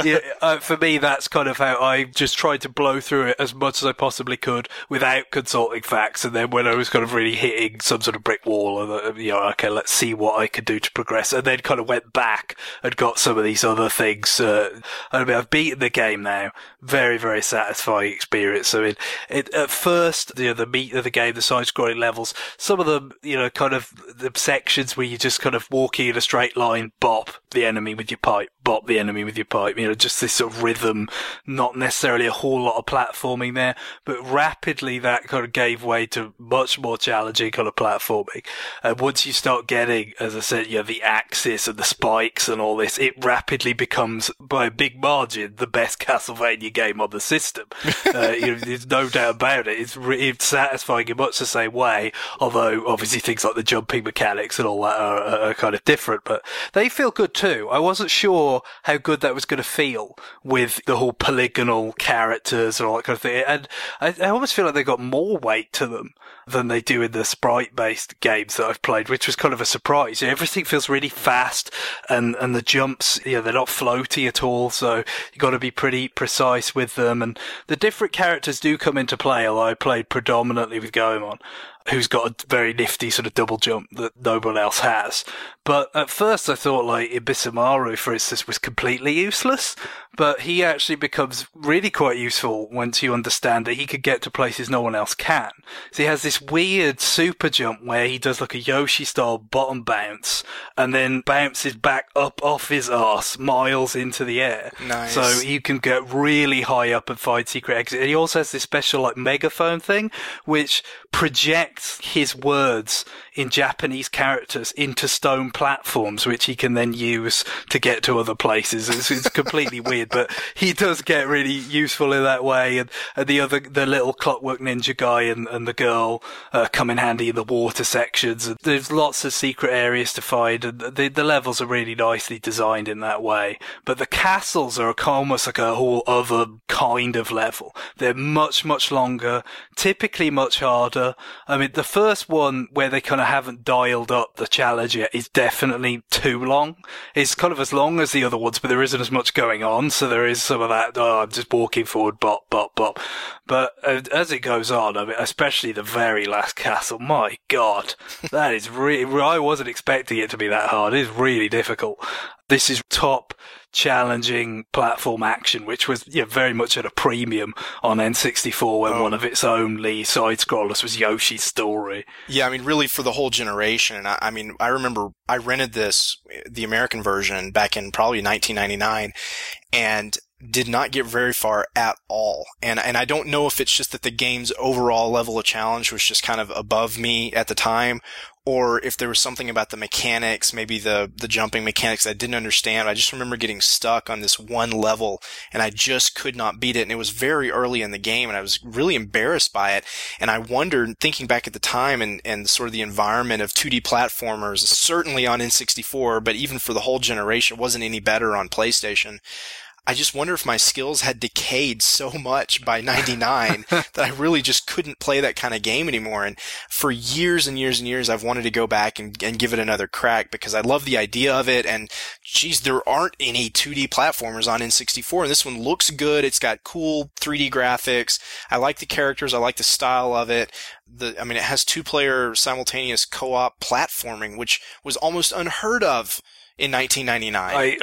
for me, that's kind of how I just tried to blow through it as much as I possibly could without consulting facts. And then when I was kind of really hitting some sort of brick wall, okay, let's see what I could do to progress. And then kind of went back and got some of these other things. I've beaten the game now. Very, very satisfying experience. I mean, at first, the meat of the game, the side-scrolling levels, some of them, kind of the sections where you're just kind of walking in a straight line, bop the enemy with your pipe, bop the enemy with your pipe, just this sort of rhythm, not necessarily a whole lot of platforming there, but rapidly that kind of gave way to much more challenging kind of platforming. And once you start getting, as I said, the axis and the spikes and all this, it rapidly becomes, by a big margin, the best Castlevania game on the system. There's no doubt about it. It's satisfying in much the same way, although obviously things like the jumping mechanics and all that are kind of different, but they feel good too. I wasn't sure how good that was going to feel with the whole polygonal characters and all that kind of thing, and I almost feel like they got more weight to them than they do in the sprite-based games that I've played, which was kind of a surprise. Everything feels really fast, and the jumps, they're not floaty at all, so you got to be pretty precise with them. And the different characters do come into play, although I played predominantly with Goemon. who's got a very nifty sort of double jump that no one else has. But at first I thought like Ibisamaru, for instance, was completely useless, but he actually becomes really quite useful once you understand that he could get to places no one else can. So he has this weird super jump where he does like a Yoshi-style bottom bounce and then bounces back up off his arse miles into the air. Nice. So you can get really high up and find secret exits. And he also has this special like megaphone thing, which projects his words in Japanese characters into stone platforms, which he can then use to get to other places. It's completely weird, but he does get really useful in that way. And the little Clockwork Ninja guy and the girl come in handy in the water sections. And there's lots of secret areas to find, and the levels are really nicely designed in that way. But the castles are almost like a whole other kind of level. They're much, much longer, typically much harder. I mean, the first one where they kind of haven't dialed up the challenge yet is definitely too long. It's kind of as long as the other ones, but there isn't as much going on. So there is some of that, I'm just walking forward, bop, bop, bop. But as it goes on, I mean, especially the very last castle, my God, that is really, I wasn't expecting it to be that hard. It's really difficult. This is top challenging platform action, which was very much at a premium on N64 when one of its only side-scrollers was Yoshi's Story. Yeah, I mean, really for the whole generation. I mean, I remember I rented the American version back in probably 1999, and did not get very far at all. And I don't know if it's just that the game's overall level of challenge was just kind of above me at the time, or if there was something about the mechanics, maybe the jumping mechanics that I didn't understand. I just remember getting stuck on this one level and I just could not beat it. And it was very early in the game and I was really embarrassed by it. And I wondered, thinking back at the time and sort of the environment of 2D platformers, certainly on N64, but even for the whole generation, it wasn't any better on PlayStation. I just wonder if my skills had decayed so much by 99 that I really just couldn't play that kind of game anymore. And for years and years and years, I've wanted to go back and give it another crack because I love the idea of it. And geez, there aren't any 2D platformers on N64. And this one looks good. It's got cool 3D graphics. I like the characters. I like the style of it. It has 2-player simultaneous co-op platforming, which was almost unheard of in 1999.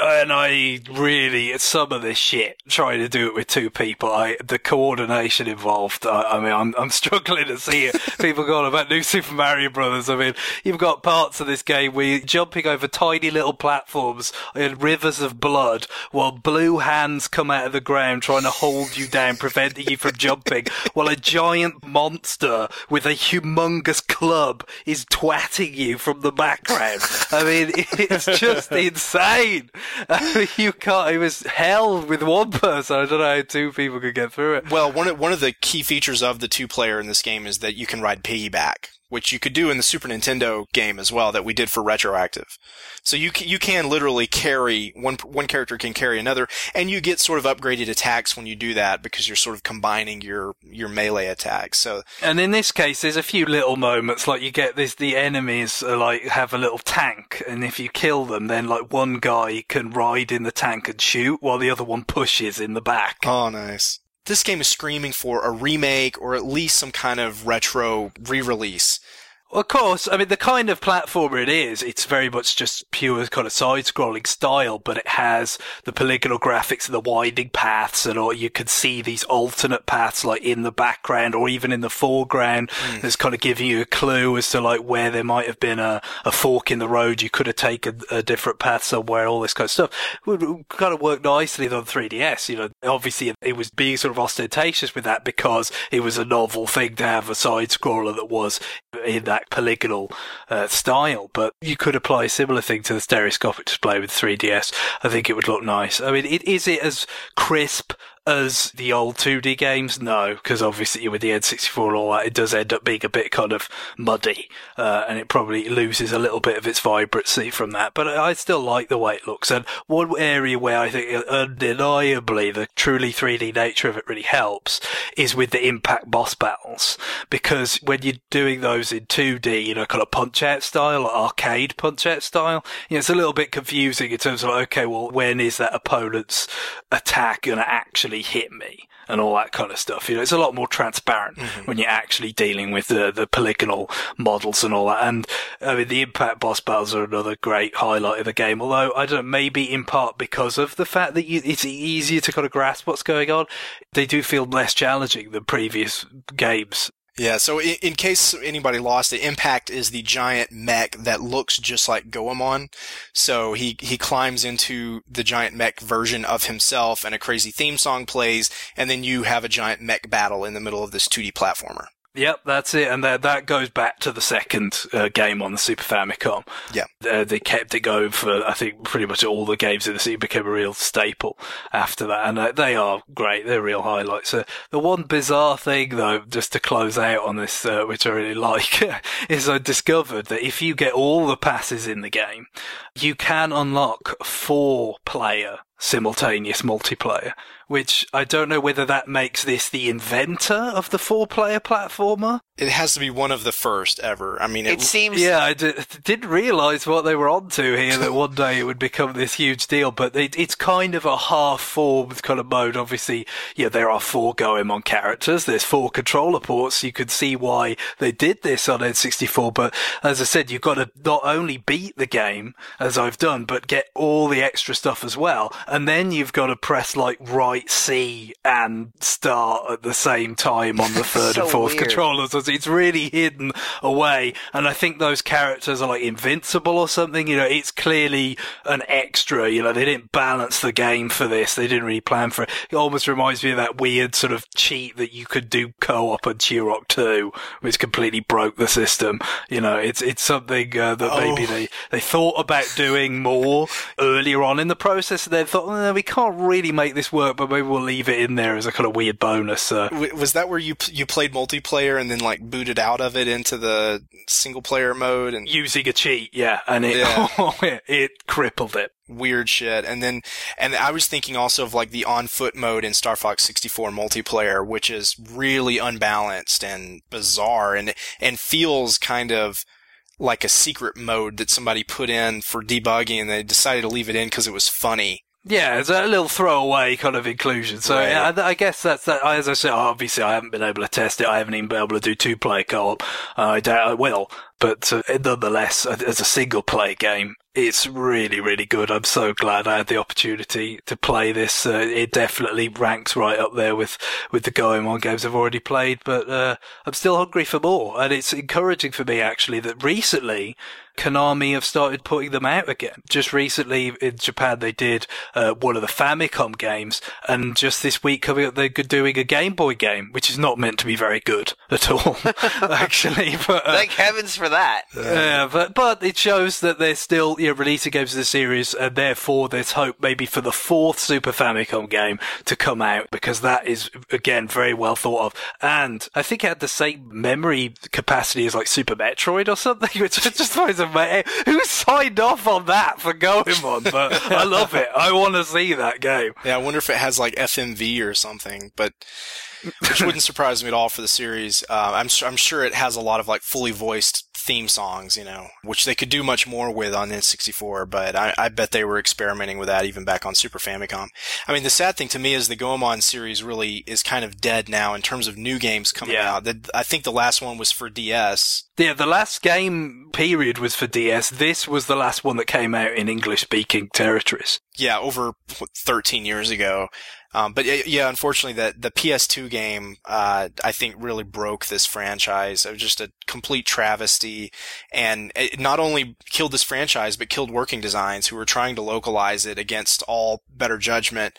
I really, some of this shit, trying to do it with 2 people, the coordination involved, I'm struggling to see it. People go on about New Super Mario Brothers. I mean, you've got parts of this game where you're jumping over tiny little platforms in rivers of blood while blue hands come out of the ground trying to hold you down, preventing you from jumping, while a giant monster with a humongous club is twatting you from the background. I mean, it's just insane. You can't. It was hell with one person. I don't know how 2 people could get through it. Well, one of the key features of the 2-player in this game is that you can ride piggyback, which you could do in the Super Nintendo game as well that we did for Retroactive. So you can literally carry one character can carry another, and you get sort of upgraded attacks when you do that because you're sort of combining your melee attacks. So, and in this case, there's a few little moments like you get the enemies have a little tank, and if you kill them, then like one guy can ride in the tank and shoot while the other one pushes in the back. Oh, nice. This game is screaming for a remake or at least some kind of retro re-release. Of course, I mean, the kind of platformer it is, it's very much just pure kind of side-scrolling style, but it has the polygonal graphics and the winding paths, or you could see these alternate paths like in the background or even in the foreground. That's kind of giving you a clue as to like where there might have been a fork in the road. You could have taken a different path somewhere, all this kind of stuff. It would kind of work nicely on 3DS, Obviously, it was being sort of ostentatious with that because it was a novel thing to have a side-scroller that was in that polygonal style, but you could apply a similar thing to the stereoscopic display with 3DS. I think it would look nice. I mean, is it as crisp as the old 2D games? No, because obviously with the N64 and all that, it does end up being a bit kind of muddy, and it probably loses a little bit of its vibrancy from that, but I still like the way it looks. And one area where I think undeniably the truly 3D nature of it really helps is with the impact boss battles, because when you're doing those in 2D, kind of punch-out style, or arcade punch-out style, it's a little bit confusing in terms of, okay, well, when is that opponent's attack going to actually actually hit me and all that kind of stuff. You know, it's a lot more transparent when you're actually dealing with the polygonal models and all that. And I mean, the impact boss battles are another great highlight of the game. Although I don't know, maybe in part because of the fact that it's easier to kind of grasp what's going on, they do feel less challenging than previous games. Yeah, so in case anybody lost it, Impact is the giant mech that looks just like Goemon. So he climbs into the giant mech version of himself and a crazy theme song plays, and then you have a giant mech battle in the middle of this 2D platformer. Yep, that's it, and that goes back to the second game on the Super Famicom. Yeah. They kept it going for, I think, pretty much all the games in the series. It became a real staple after that, and they are great. They're real highlights. The one bizarre thing, though, just to close out on this, which I really like, is I discovered that if you get all the passes in the game, you can unlock 4-player simultaneous multiplayer, which I don't know whether that makes this the inventor of the 4-player platformer. It has to be one of the first ever. I mean, It seems... Yeah, I didn't realise what they were onto here, that one day it would become this huge deal, but it's kind of a half-formed kind of mode. Obviously, yeah, there are 4 Goemon characters, there's 4 controller ports, you could see why they did this on N64, but as I said, you've got to not only beat the game, as I've done, but get all the extra stuff as well, and then you've got to press like right C and start at the same time on the third So and fourth weird. controllers. It's really hidden away, and I think those characters are like invincible or something. You know, it's clearly an extra. You know, they didn't balance the game for this. They didn't really plan for it. It almost reminds me of that weird sort of cheat that you could do co-op on Turok 2, which completely broke the system. You know, it's something that maybe they thought about doing more earlier on in the process, and then thought, we can't really make this work, but maybe we'll leave it in there as a kind of weird bonus. Was that where you played multiplayer and then like booted out of it into the single player mode and using a cheat, yeah, and it crippled it. Weird shit. And I was thinking also of like the on foot mode in Star Fox 64 multiplayer, which is really unbalanced and bizarre and feels kind of like a secret mode that somebody put in for debugging, and they decided to leave it in because it was funny. Yeah, it's a little throwaway kind of inclusion. So Right. yeah, I guess that's that. As I said, obviously I haven't been able to test it. I haven't even been able to do 2-player co-op. I doubt I will. But nonetheless, as a single-player game, it's really, really good. I'm so glad I had the opportunity to play this. It definitely ranks right up there with the Goemon games I've already played. But I'm still hungry for more. And it's encouraging for me, actually, that recently Konami have started putting them out again. Just recently in Japan, they did one of the Famicom games, and just this week coming up, they're doing a Game Boy game, which is not meant to be very good at all, actually. But Thank heavens for that. yeah, but it shows that they're still releasing games of the series, and therefore there's hope maybe for the 4th Super Famicom game to come out, because that is again very well thought of, and I think it had the same memory capacity as like Super Metroid or something, which I just find amazing. Who signed off on that for Goemon? But I love it. I want to see that game. Yeah, I wonder if it has like FMV or something, but which wouldn't surprise me at all for the series. I'm sure it has a lot of like fully voiced theme songs, you know, which they could do much more with on N64, but I bet they were experimenting with that even back on Super Famicom. I mean, the sad thing to me is the Goemon series really is kind of dead now in terms of new games coming out. I think the last one was for DS. Yeah, the last game period was for DS. This was the last one that came out in English-speaking territories. Yeah, over 13 years ago. But yeah, unfortunately, the PS2 game, I think really broke this franchise. It was just a complete travesty, and it not only killed this franchise, but killed Working Designs, who were trying to localize it against all better judgment,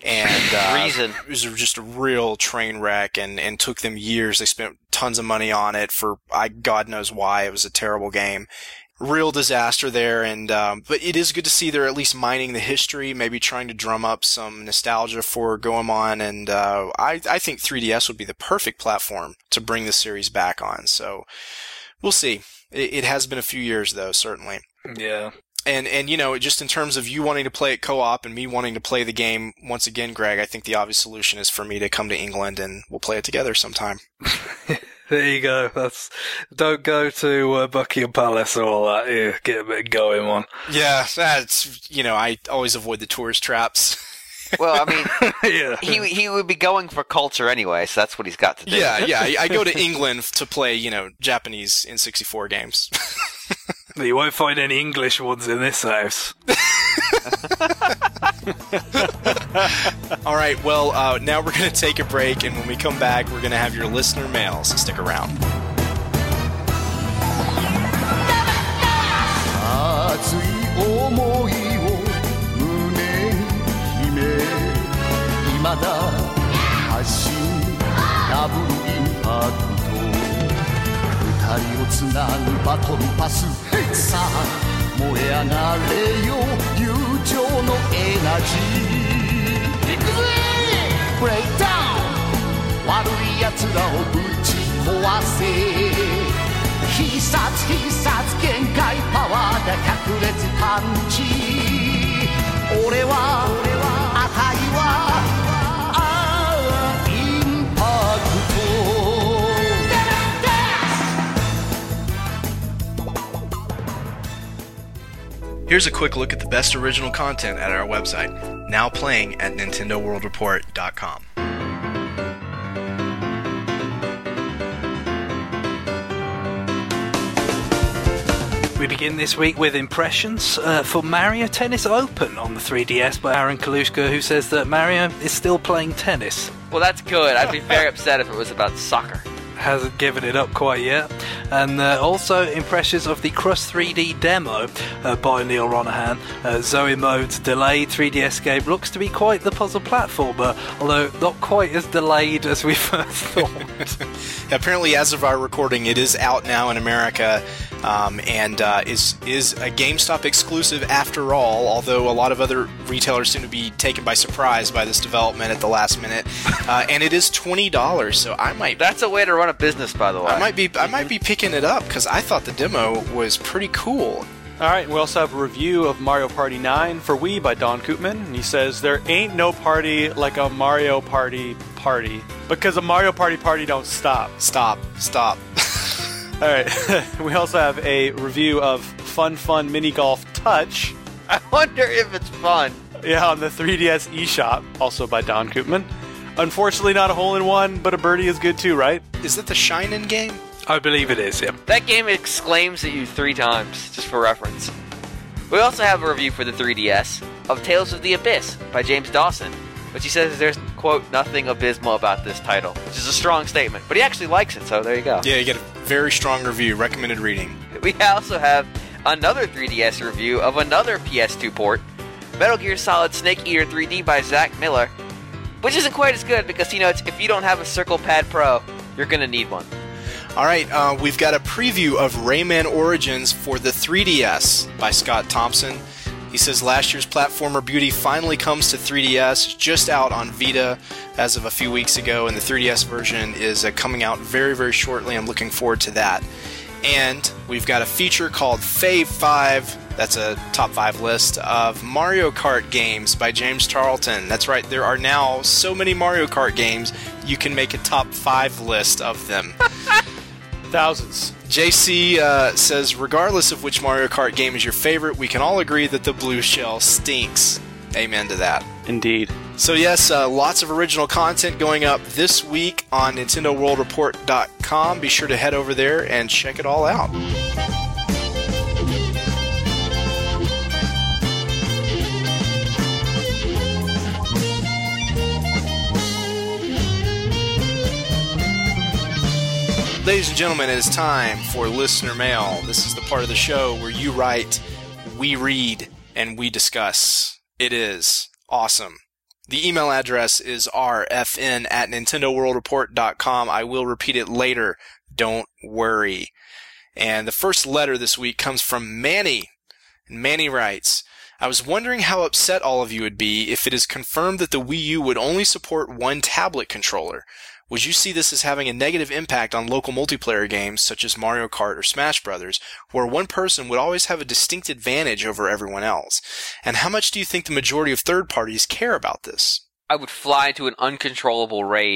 and Reason. It was just a real train wreck, and took them years. They spent tons of money on it for God knows why. It was a terrible game. Real disaster there, and but it is good to see they're at least mining the history, maybe trying to drum up some nostalgia for Goemon, and I think 3DS would be the perfect platform to bring the series back on, so we'll see. It has been a few years, though, certainly. Yeah. And you know, just in terms of you wanting to play it co-op and me wanting to play the game once again, Greg, I think the obvious solution is for me to come to England and we'll play it together sometime. There you go. Don't go to Buckingham Palace or all that. Yeah, get a bit going on. Yeah, that's, you know, I always avoid the tourist traps. Well, I mean, Yeah. he would be going for culture anyway, so that's what he's got to do. Yeah, I go to England to play, Japanese N64 games. You won't find any English ones in this house. All right, well, now we're going to take a break, and when we come back, we're going to have your listener mails. Stick around. 熱い思いを胸に秘め未だ発信ダブルインパクト二人をつなぐバトンパスさあ燃え上がれよ友情のエナジーいくぜブレイクダウン悪い奴らをぶち壊せ必殺限界パワーで百裂パンチ俺はあたいはインパクト Here's a quick look at the best original content at our website, now playing at NintendoWorldReport.com. We begin this week with impressions for Mario Tennis Open on the 3DS by Aaron Kalushka, who says that Mario is still playing tennis. Well, that's good. I'd be very upset if it was about soccer. Hasn't given it up quite yet. And also impressions of the Crust 3D demo by Neil Ronahan. Zoe Mode's delayed 3DS game looks to be quite the puzzle platformer, although not quite as delayed as we first thought. Apparently, as of our recording, it is out now in America, and is a GameStop exclusive after all, although a lot of other retailers seem to be taken by surprise by this development at the last minute. And it is $20, so I might... That's a way to run a business, by the way. I might be picking it up, because I thought the demo was pretty cool. All right, we also have a review of Mario Party 9 for Wii by Don Koopman. And he says, there ain't no party like a Mario Party party, because a Mario Party don't stop. Stop. All right, we also have a review of Fun Mini Golf Touch. I wonder if it's fun. Yeah, on the 3DS eShop, also by Don Koopman. Unfortunately, not a hole-in-one, but a birdie is good too, right? Is that the Shine-In game? I believe it is, yeah. That game exclaims at you 3 times, just for reference. We also have a review for the 3DS of Tales of the Abyss by James Dawson, which he says there's, quote, nothing abysmal about this title, which is a strong statement, but he actually likes it, so there you go. Yeah, you get a very strong review. Recommended reading. We also have another 3DS review of another PS2 port, Metal Gear Solid Snake Eater 3D by Zach Miller, which isn't quite as good because, if you don't have a Circle Pad Pro, you're going to need one. All right, we've got a preview of Rayman Origins for the 3DS by Scott Thompson. He says last year's platformer beauty finally comes to 3DS. It's just out on Vita as of a few weeks ago, and the 3DS version is coming out very, very shortly. I'm looking forward to that. And we've got a feature called Fave 5. That's a top 5 list of Mario Kart games by James Charlton. That's right, there are now so many Mario Kart games, you can make a top 5 list of them. Thousands. JC says, regardless of which Mario Kart game is your favorite, we can all agree that the blue shell stinks. Amen to that. Indeed. So yes, lots of original content going up this week on NintendoWorldReport.com. Be sure to head over there and check it all out. Ladies and gentlemen, it is time for Listener Mail. This is the part of the show where you write, we read, and we discuss. It is awesome. The email address is rfn@nintendoworldreport.com. I will repeat it later. Don't worry. And the first letter this week comes from Manny. And Manny writes, I was wondering how upset all of you would be if it is confirmed that the Wii U would only support one tablet controller. Would you see this as having a negative impact on local multiplayer games such as Mario Kart or Smash Brothers, where one person would always have a distinct advantage over everyone else? And how much do you think the majority of third parties care about this? I would fly into an uncontrollable rage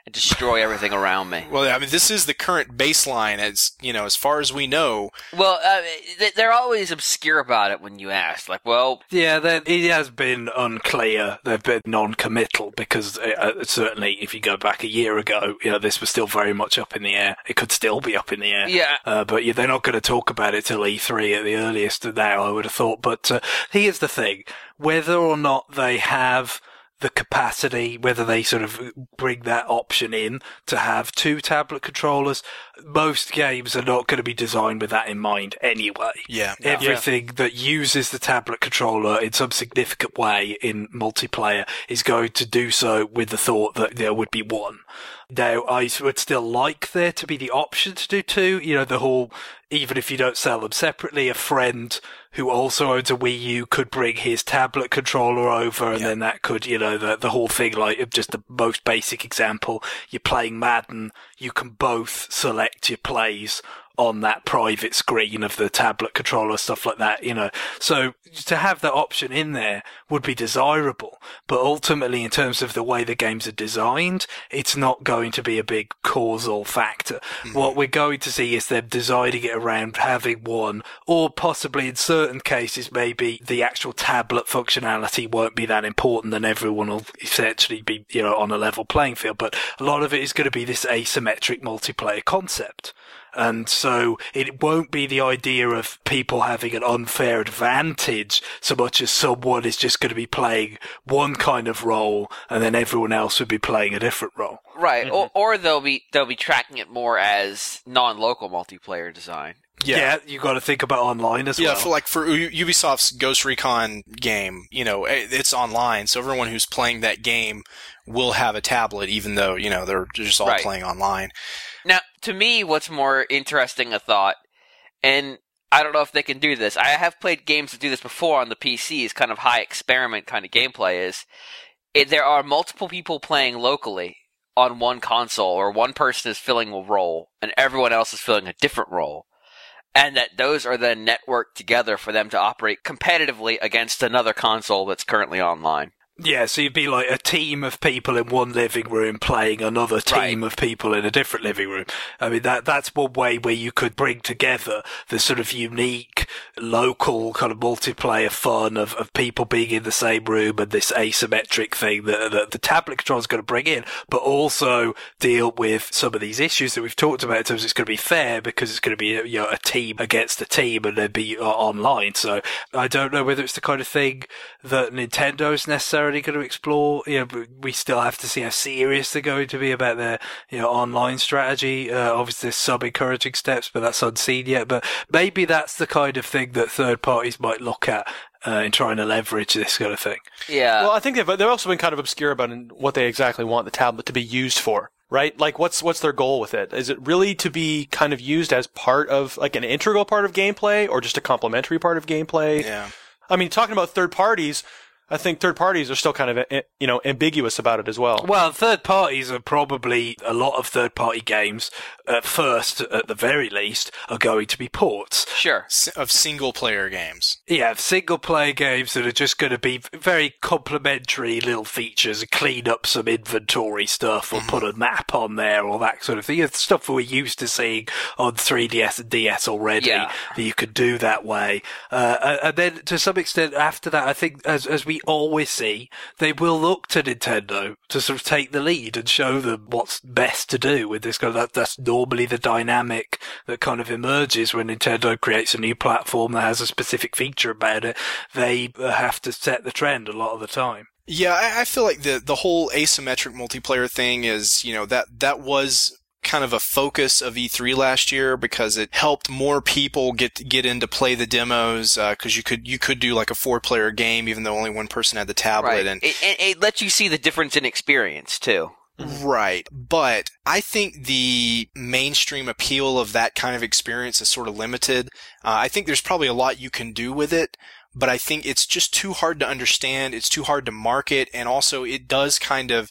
and destroy everything around me. Well, I mean, this is the current baseline, as far as we know. Well, they're always obscure about it when you ask. Like, well, yeah, it has been unclear. They've been non-committal because certainly, if you go back a year ago, this was still very much up in the air. It could still be up in the air. Yeah. But they're not going to talk about it till E3 at the earliest now, I would have thought. But here's the thing: whether or not they have the capacity, whether they sort of bring that option in to have 2 tablet controllers, most games are not going to be designed with that in mind anyway. Yeah. Everything that uses the tablet controller in some significant way in multiplayer is going to do so with the thought that there would be one. Now, I would still like there to be the option to do 2, the whole, even if you don't sell them separately, a friend who also owns a Wii U could bring his tablet controller over, and then that could, the whole thing, like just the most basic example, you're playing Madden, you can both select your plays on that private screen of the tablet controller, stuff like that, So to have that option in there would be desirable, but ultimately in terms of the way the games are designed, it's not going to be a big causal factor. Mm-hmm. What we're going to see is them designing it around having one, or possibly in certain cases maybe the actual tablet functionality won't be that important and everyone will essentially be, on a level playing field, but a lot of it is going to be this asymmetric multiplayer concept. And so it won't be the idea of people having an unfair advantage so much as someone is just going to be playing one kind of role and then everyone else would be playing a different role. Right. Mm-hmm. Or they'll be tracking it more as non-local multiplayer design. Yeah, you got to think about online as well. Yeah, for Ubisoft's Ghost Recon game, it's online, so everyone who's playing that game will have a tablet, even though, they're just all playing online. Now, to me, what's more interesting a thought, and I don't know if they can do this, I have played games that do this before on the PC, is kind of high experiment kind of gameplay, there are multiple people playing locally on one console, or one person is filling a role, and everyone else is filling a different role. And that those are then networked together for them to operate competitively against another console that's currently online. Yeah, so you'd be like a team of people in one living room playing another team of people in a different living room. I mean, that's one way where you could bring together the sort of unique local kind of multiplayer fun of people being in the same room and this asymmetric thing that the tablet controller is going to bring in, but also deal with some of these issues that we've talked about in terms of it's going to be fair because it's going to be a team against a team and then be online. So I don't know whether it's the kind of thing that Nintendo's necessarily going to explore. We still have to see how serious they're going to be about their online strategy. Obviously there's some encouraging steps, but that's unseen yet. But maybe that's the kind of thing that third parties might look at in trying to leverage this kind of thing. Yeah. Well, I think they've also been kind of obscure about what they exactly want the tablet to be used for. Right? Like, what's their goal with it? Is it really to be kind of used as part of, like, an integral part of gameplay, or just a complementary part of gameplay? Yeah. I mean, talking about third parties, I think third parties are still kind of, ambiguous about it as well. Well, third parties are probably, a lot of third party games, at first, at the very least, are going to be ports. Sure. Of single player games. Yeah, single player games that are just going to be very complementary little features, clean up some inventory stuff or put a map on there or that sort of thing. It's stuff we're used to seeing on 3DS and DS already that you could do that way. And then to some extent after that, I think as we always see, they will look to Nintendo to sort of take the lead and show them what's best to do with this kind of, that's normally the dynamic that kind of emerges when Nintendo creates a new platform that has a specific feature about it. They have to set the trend a lot of the time. Yeah, I feel like the whole asymmetric multiplayer thing is, that was kind of a focus of E3 last year because it helped more people get in to play the demos, cause you could do like a 4-player game even though only one person had the tablet. Right. And it lets you see the difference in experience too. Right. But I think the mainstream appeal of that kind of experience is sort of limited. I think there's probably a lot you can do with it, but I think it's just too hard to understand. It's too hard to market. And also it does kind of,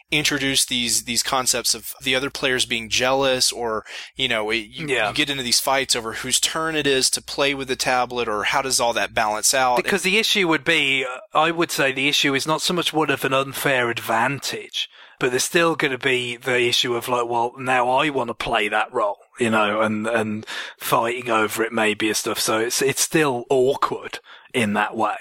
introduce these concepts of the other players being jealous, or, you get into these fights over whose turn it is to play with the tablet, or how does all that balance out? Because the issue would be, I would say the issue is not so much one of an unfair advantage, but there's still going to be the issue of like, well, now I want to play that role, and fighting over it maybe and stuff. So it's still awkward in that way.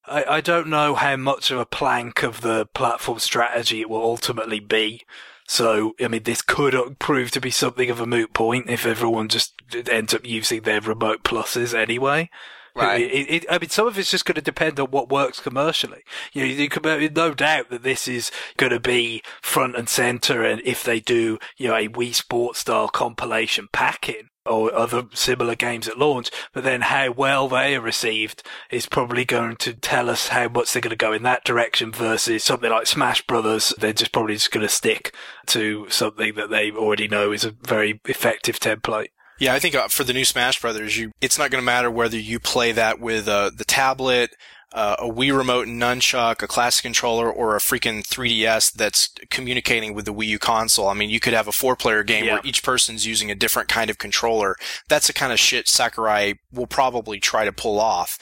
I don't know how much of a plank of the platform strategy it will ultimately be. So, I mean, this could prove to be something of a moot point if everyone just ends up using their remote pluses anyway. Right. I mean, some of it's just going to depend on what works commercially. You could, no doubt that this is going to be front and center, and if they do, a Wii Sports style compilation pack-in or other similar games at launch, but then how well they are received is probably going to tell us how much they're going to go in that direction versus something like Smash Brothers. They're probably just going to stick to something that they already know is a very effective template. Yeah, I think for the new Smash Brothers, it's not going to matter whether you play that with the tablet, a Wii Remote and Nunchuck, a classic controller, or a freaking 3DS that's communicating with the Wii U console. I mean, you could have a 4-player game where each person's using a different kind of controller. That's the kind of shit Sakurai will probably try to pull off.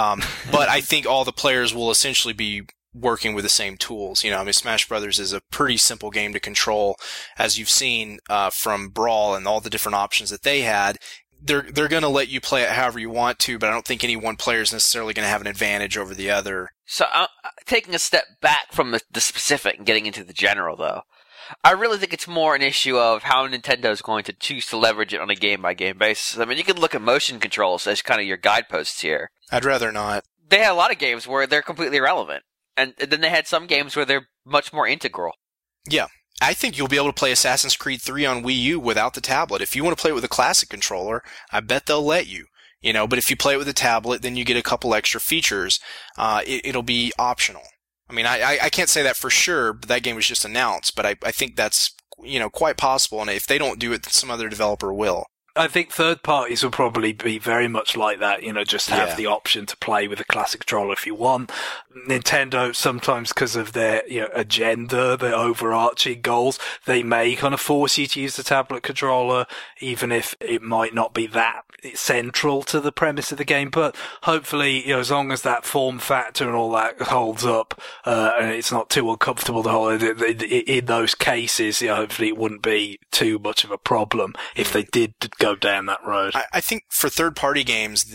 But I think all the players will essentially be working with the same tools. I mean, Smash Brothers is a pretty simple game to control, as you've seen from Brawl and all the different options that they had. They're going to let you play it however you want to, but I don't think any one player is necessarily going to have an advantage over the other. So, taking a step back from the specific and getting into the general, though, I really think it's more an issue of how Nintendo is going to choose to leverage it on a game-by-game basis. I mean, you can look at motion controls as kind of your guideposts here. I'd rather not. They had a lot of games where they're completely irrelevant. And then they had some games where they're much more integral. Yeah. I think you'll be able to play Assassin's Creed 3 on Wii U without the tablet. If you want to play it with a classic controller, I bet they'll let you. But if you play it with a tablet, then you get a couple extra features. It'll be optional. I mean, I can't say that for sure, but that game was just announced. But I think that's, quite possible. And if they don't do it, then some other developer will. I think third parties will probably be very much like that, just have the option to play with a classic controller if you want. Nintendo, sometimes because of their, agenda, their overarching goals, they may kind of force you to use the tablet controller, even if it might not be that central to the premise of the game. But hopefully, as long as that form factor and all that holds up, and it's not too uncomfortable to hold in those cases, hopefully it wouldn't be too much of a problem if they did go down that road. I think for third-party games,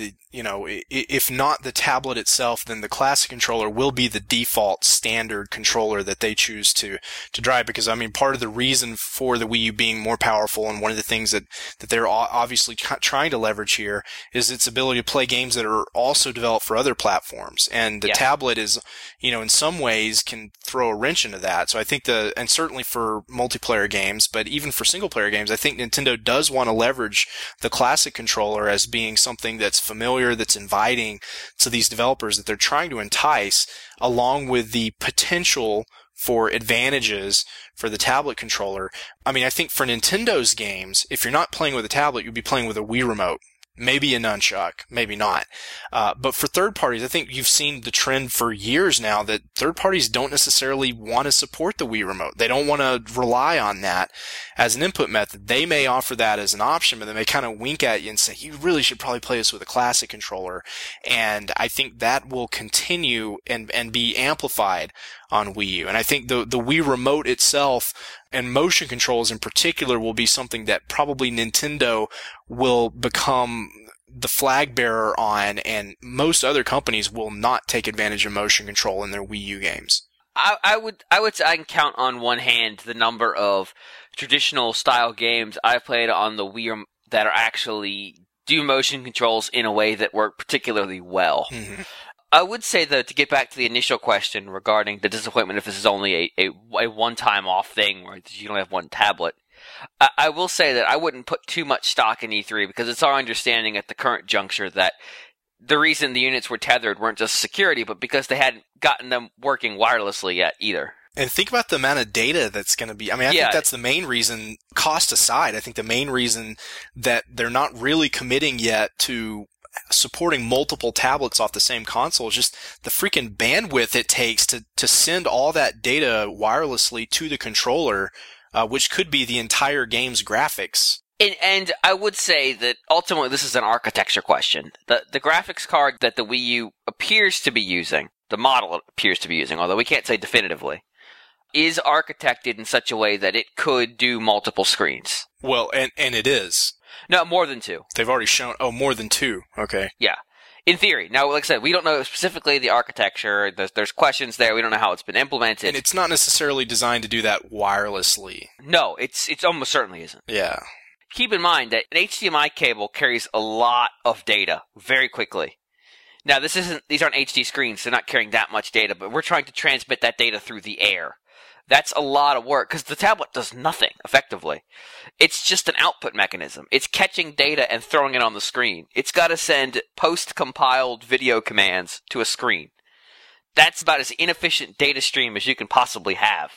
if not the tablet itself, then the classic controller will be the default standard controller that they choose to drive. Because, I mean, part of the reason for the Wii U being more powerful, and one of the things that they're obviously trying to leverage here, is its ability to play games that are also developed for other platforms. And the tablet is, in some ways can throw a wrench into that. So I think and certainly for multiplayer games, but even for single-player games, I think Nintendo does want to leverage the classic controller as being something that's familiar, that's inviting to these developers that they're trying to entice, along with the potential for advantages for the tablet controller. I mean, I think for Nintendo's games, if you're not playing with a tablet, you'd be playing with a Wii Remote. Maybe a Nunchuck, maybe not. But for third parties, I think you've seen the trend for years now that third parties don't necessarily want to support the Wii Remote. They don't want to rely on that as an input method. They may offer that as an option, but they may kind of wink at you and say, you really should probably play this with a classic controller. And I think that will continue and be amplified on Wii U. And I think the Wii Remote itself and motion controls in particular will be something that probably Nintendo will become the flag bearer on, and most other companies will not take advantage of motion control in their Wii U games. I would say I can count on one hand the number of traditional style games I've played on the Wii that are actually do motion controls in a way that work particularly well. Mm-hmm. I would say, though, to get back to the initial question regarding the disappointment if this is only a one-time off thing where you only have one tablet, I will say that I wouldn't put too much stock in E3 because it's our understanding at the current juncture that the reason the units were tethered weren't just security, but because they hadn't gotten them working wirelessly yet either. And think about the amount of data that's going to be. I mean, I think that's the main reason, cost aside, I think the main reason that they're not really committing yet to supporting multiple tablets off the same console is just the freaking bandwidth it takes to send all that data wirelessly to the controller, which could be the entire game's graphics. And I would say that ultimately this is an architecture question. The graphics card that the Wii U appears to be using, the model it appears to be using, although we can't say definitively, is architected in such a way that it could do multiple screens. Well, and it is. No, more than 2. They've already shown, more than 2. Okay. Yeah. In theory. Now, like I said, we don't know specifically the architecture. There's questions there. We don't know how it's been implemented. And it's not necessarily designed to do that wirelessly. No, it's almost certainly isn't. Yeah. Keep in mind that an HDMI cable carries a lot of data very quickly. Now, these aren't HD screens, they're not carrying that much data, but we're trying to transmit that data through the air. That's a lot of work, because the tablet does nothing, effectively. It's just an output mechanism. It's catching data and throwing it on the screen. It's got to send post-compiled video commands to a screen. That's about as inefficient data stream as you can possibly have.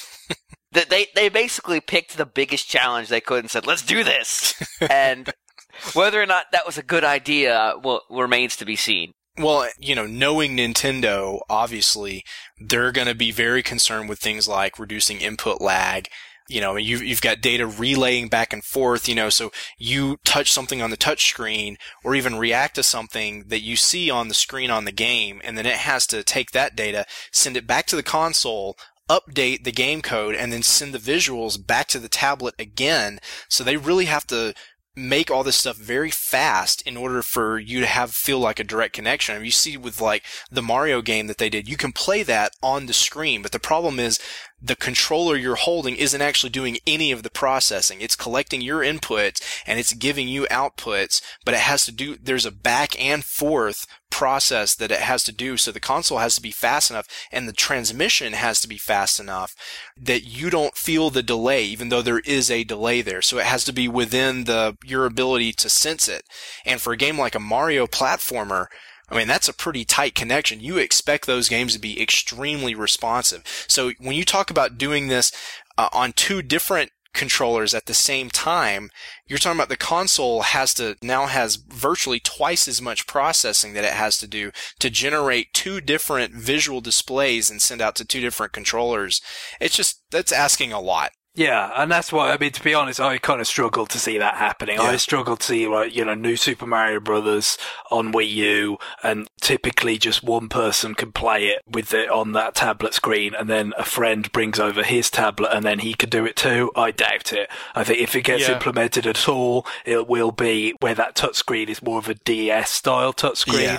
They basically picked the biggest challenge they could and said, let's do this! And whether or not that was a good idea remains to be seen. Well, knowing Nintendo, obviously, they're going to be very concerned with things like reducing input lag. You've got data relaying back and forth, so you touch something on the touch screen or even react to something that you see on the screen on the game, and then it has to take that data, send it back to the console, update the game code, and then send the visuals back to the tablet again. So they really have to make all this stuff very fast in order for you to feel like a direct connection. I mean, you see with like the Mario game that they did, you can play that on the screen, but the problem is the controller you're holding isn't actually doing any of the processing. It's collecting your inputs and it's giving you outputs, but there's a back and forth process that it has to do. So the console has to be fast enough and the transmission has to be fast enough that you don't feel the delay, even though there is a delay there. So it has to be within your ability to sense it. And for a game like a Mario platformer, I mean, that's a pretty tight connection. You expect those games to be extremely responsive. So when you talk about doing this on 2 different controllers at the same time, you're talking about the console now has virtually twice as much processing that it has to do to generate 2 different visual displays and send out to 2 different controllers. That's asking a lot. Yeah, and that's why, I mean, to be honest, I kind of struggled to see that happening. Yeah. I struggled to see, like, New Super Mario Brothers on Wii U, and typically just one person can play it with it on that tablet screen, and then a friend brings over his tablet, and then he could do it too. I doubt it. I think if it gets implemented at all, it will be where that touchscreen is more of a DS-style touchscreen,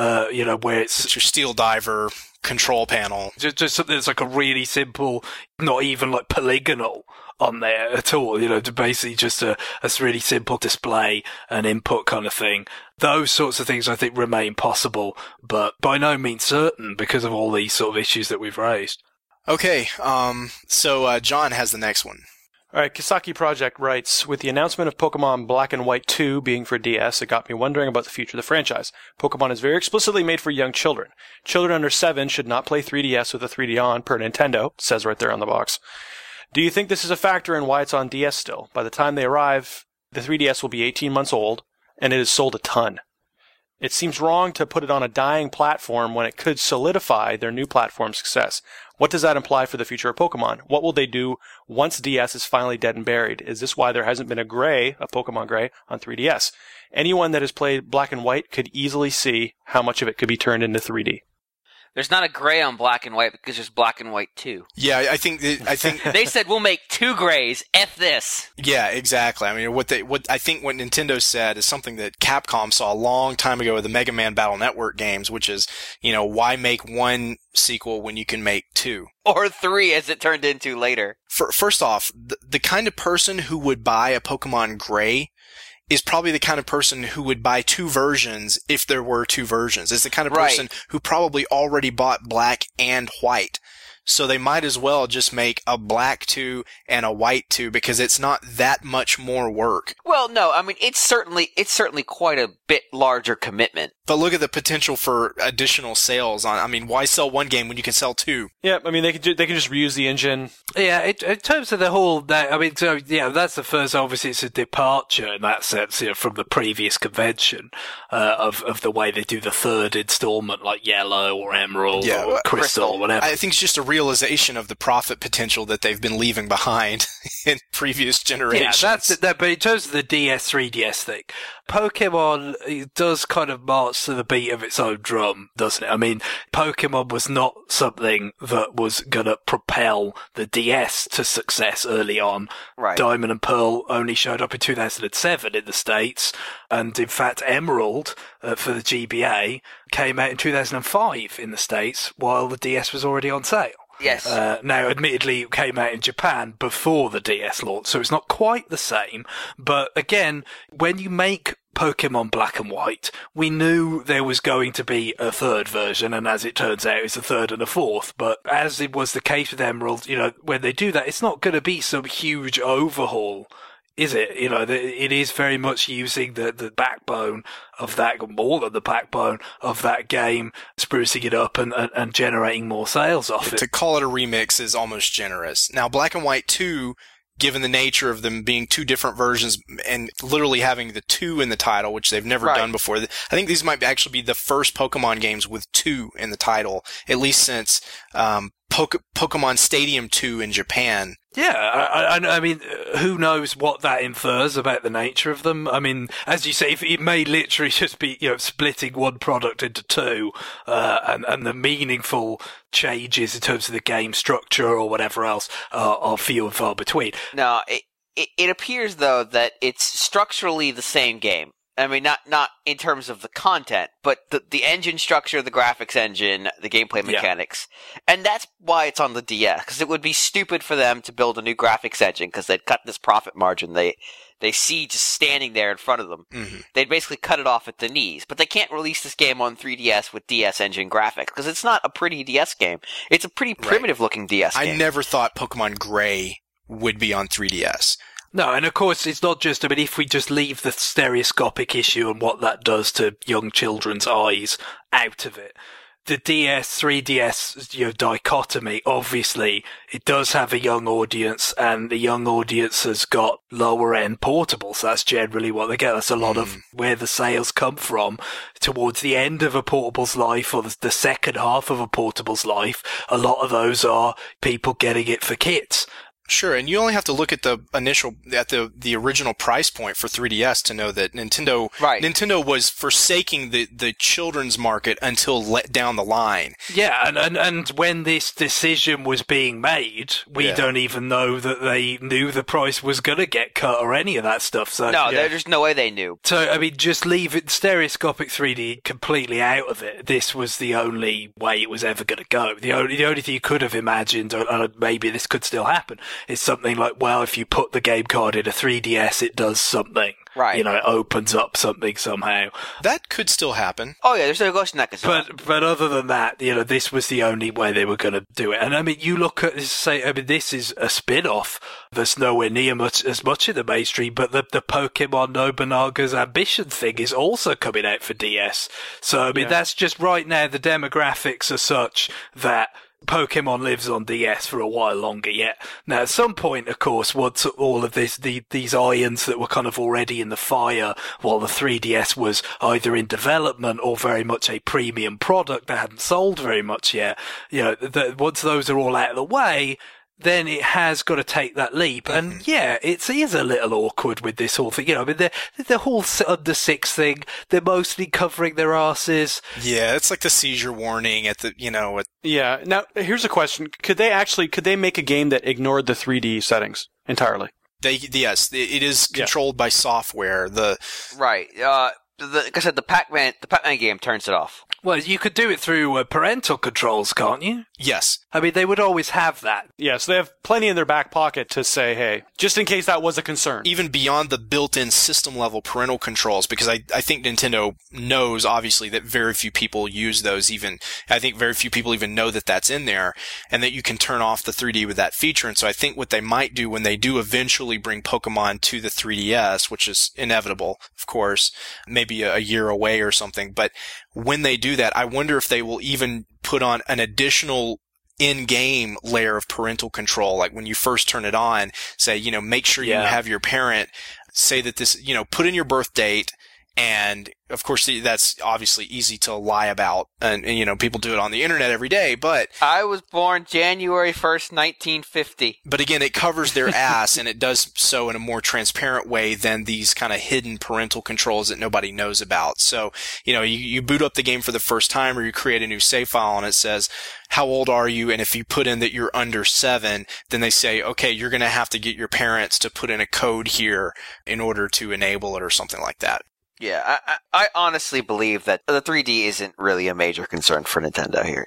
where It's your Steel Diver control panel. Just something that's like a really simple, not even like polygonal on there at all, to basically just a really simple display and input kind of thing. Those sorts of things I think remain possible, but by no means certain because of all these sort of issues that we've raised. Okay, so John has the next one. All right, Kisaki Project writes, with the announcement of Pokemon Black and White 2 being for DS, it got me wondering about the future of the franchise. Pokemon is very explicitly made for young children. Children under 7 should not play 3DS with a 3D on, per Nintendo, it says right there on the box. Do you think this is a factor in why it's on DS still? By the time they arrive, the 3DS will be 18 months old, and it has sold a ton. It seems wrong to put it on a dying platform when it could solidify their new platform success. What does that imply for the future of Pokemon? What will they do once DS is finally dead and buried? Is this why there hasn't been a Pokemon Gray on 3DS? Anyone that has played Black and White could easily see how much of it could be turned into 3D. There's not a Gray on Black and White because there's Black and White 2. Yeah, I think they said we'll make 2 Grays. F this. Yeah, exactly. I mean, what Nintendo said is something that Capcom saw a long time ago with the Mega Man Battle Network games, which is, why make 1 sequel when you can make 2? Or 3, as it turned into later. First off, the kind of person who would buy a Pokemon Gray is probably the kind of person who would buy 2 versions if there were 2 versions. It's the kind of person who probably already bought Black and White. so they might as well just make a black 2 and a white 2 because it's not that much more work. Well, no, I mean, it's certainly quite a bit larger commitment. But look at the potential for additional sales on. I mean, why sell one game when you can sell 2? Yeah, I mean they can just reuse the engine. Yeah, in terms of the whole, I mean, so yeah, that's the first. Obviously, it's a departure in that sense, from the previous convention of the way they do the third installment, like Yellow or Emerald or Crystal or whatever. I think it's just a realization of the profit potential that they've been leaving behind in previous generations. Yeah, that's it. But in terms of the DS, 3DS thing, Pokemon does kind of march to the beat of its own drum, doesn't it? I mean, Pokemon was not something that was going to propel the DS to success early on. Right. Diamond and Pearl only showed up in 2007 in the States, and in fact Emerald for the GBA came out in 2005 in the States, while the DS was already on sale. Yes. Now, admittedly, it came out in Japan before the DS launch, so it's not quite the same. But again, when you make Pokemon Black and White, we knew there was going to be a third version, and as it turns out, it's a third and a fourth. But as it was the case with Emerald, when they do that, it's not going to be some huge overhaul, is it? It is very much using the backbone of that, more than the backbone of that game, sprucing it up and generating more sales off it. To call it a remix is almost generous. Now, Black and White 2, given the nature of them being 2 different versions and literally having the 2 in the title, which they've never done before, I think these might actually be the first Pokemon games with 2 in the title, at least since Pokemon Stadium 2 in Japan. Yeah, I mean, who knows what that infers about the nature of them? I mean, as you say, it may literally just be, splitting one product into 2, and the meaningful changes in terms of the game structure or whatever else are few and far between. No, it appears though that it's structurally the same game. I mean, not in terms of the content, but the engine structure, the graphics engine, the gameplay mechanics. Yeah. And that's why it's on the DS, because it would be stupid for them to build a new graphics engine, because they'd cut this profit margin they see just standing there in front of them. Mm-hmm. They'd basically cut it off at the knees. But they can't release this game on 3DS with DS engine graphics, because it's not a pretty DS game. It's a pretty primitive-looking DS game. I never thought Pokemon Gray would be on 3DS. No, and of course, it's not just, if we just leave the stereoscopic issue and what that does to young children's eyes out of it, the DS, 3DS, dichotomy, obviously, it does have a young audience, and the young audience has got lower end portables. That's generally what they get. That's a lot of where the sales come from. Towards the end of a portable's life, or the second half of a portable's life, a lot of those are people getting it for kids. Sure, and you only have to look at the original price point for 3DS to know that Nintendo was forsaking the children's market until let down the line. Yeah, and when this decision was being made, we don't even know that they knew the price was going to get cut or any of that stuff. So there's no way they knew. So, just leave it stereoscopic 3D completely out of it. This was the only way it was ever going to go. The only thing you could have imagined, or maybe this could still happen, it's something like, well, if you put the game card in a 3DS, it does something. Right. It opens up something somehow. That could still happen. Oh, yeah, there's no question that could still happen. But other than that, this was the only way they were going to do it. And you look at this, this is a spin-off that's nowhere near as much in the mainstream, but the Pokemon Nobunaga's Ambition thing is also coming out for DS. So, that's just right now, the demographics are such that Pokemon lives on DS for a while longer yet. Now, at some point, of course, once all of these irons that were kind of already in the fire while the 3DS was either in development or very much a premium product that hadn't sold very much yet, once those are all out of the way, then it has got to take that leap. And it is a little awkward with this whole thing. The whole under 6 thing, they're mostly covering their asses. Yeah, it's like the seizure warning at the, Yeah. Now, here's a question. Could they make a game that ignored the 3D settings entirely? Yes, it is controlled by software. Right. like I said, the Pac-Man game turns it off. Well, you could do it through parental controls, can't you? Yes. I mean, they would always have that. Yeah, so they have plenty in their back pocket to say, hey, just in case that was a concern. Even beyond the built-in system-level parental controls, because I think Nintendo knows, obviously, that very few people use those even. I think very few people even know that that's in there, and that you can turn off the 3D with that feature. And so I think what they might do when they do eventually bring Pokemon to the 3DS, which is inevitable, of course, maybe a year away or something, but when they do that, I wonder if they will even put on an additional in-game layer of parental control. Like when you first turn it on, say, make sure you have your parent say that this, put in your birth date. And of course, that's obviously easy to lie about. And people do it on the internet every day, but I was born January 1st, 1950. But again, it covers their ass, and it does so in a more transparent way than these kind of hidden parental controls that nobody knows about. So, you boot up the game for the first time, or you create a new save file, and it says, how old are you? And if you put in that you're under 7, then they say, okay, you're going to have to get your parents to put in a code here in order to enable it or something like that. Yeah, I honestly believe that the 3D isn't really a major concern for Nintendo here.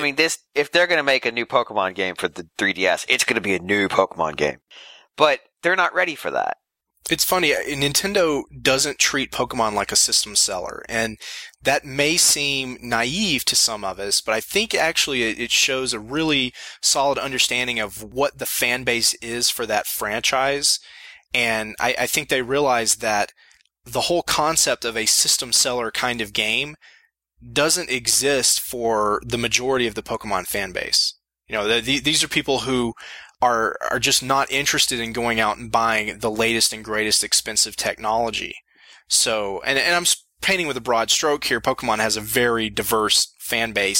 If they're going to make a new Pokemon game for the 3DS, it's going to be a new Pokemon game. But they're not ready for that. It's funny, Nintendo doesn't treat Pokemon like a system seller, and that may seem naive to some of us, but I think actually it shows a really solid understanding of what the fan base is for that franchise, and I think they realize that the whole concept of a system seller kind of game doesn't exist for the majority of the Pokemon fan base. These are people who are just not interested in going out and buying the latest and greatest expensive technology. So, and I'm painting with a broad stroke here. Pokemon has a very diverse fan base,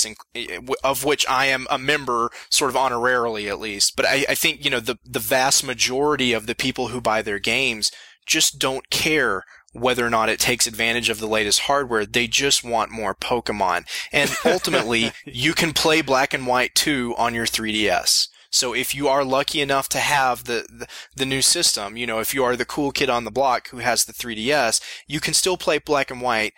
of which I am a member, sort of honorarily at least. But I think, the vast majority of the people who buy their games just don't care whether or not it takes advantage of the latest hardware. They just want more Pokemon. And ultimately, you can play Black and White 2 on your 3DS. So if you are lucky enough to have the new system, if you are the cool kid on the block who has the 3DS, you can still play Black and White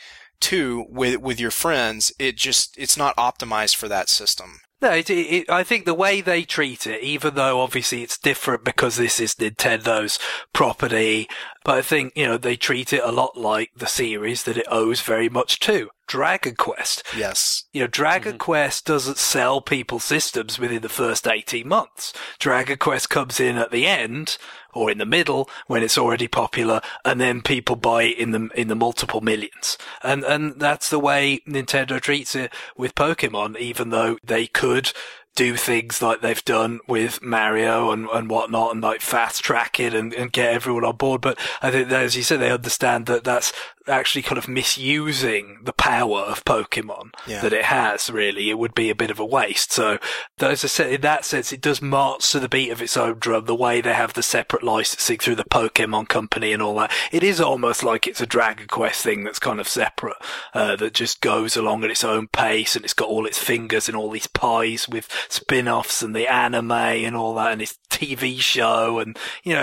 2 with your friends. It's not optimized for that system. No, I think the way they treat it, even though obviously it's different because this is Nintendo's property, but I think, they treat it a lot like the series that it owes very much to. Dragon Quest. Yes. Dragon Quest doesn't sell people systems within the first 18 months. Dragon Quest comes in at the end, or in the middle, when it's already popular, and then people buy it in the multiple millions. And that's the way Nintendo treats it with Pokemon, even though they could do things like they've done with Mario and whatnot, and like fast track it and get everyone on board. But I think that, as you said, they understand that that's actually kind of misusing the power of Pokemon that it has, really. It would be a bit of a waste. So, as I said, in that sense, it does march to the beat of its own drum, the way they have the separate licensing through the Pokemon Company and all that. It is almost like it's a Dragon Quest thing that's kind of separate, that just goes along at its own pace, and it's got all its fingers in all these pies with spin-offs and the anime and all that, and its TV show, and,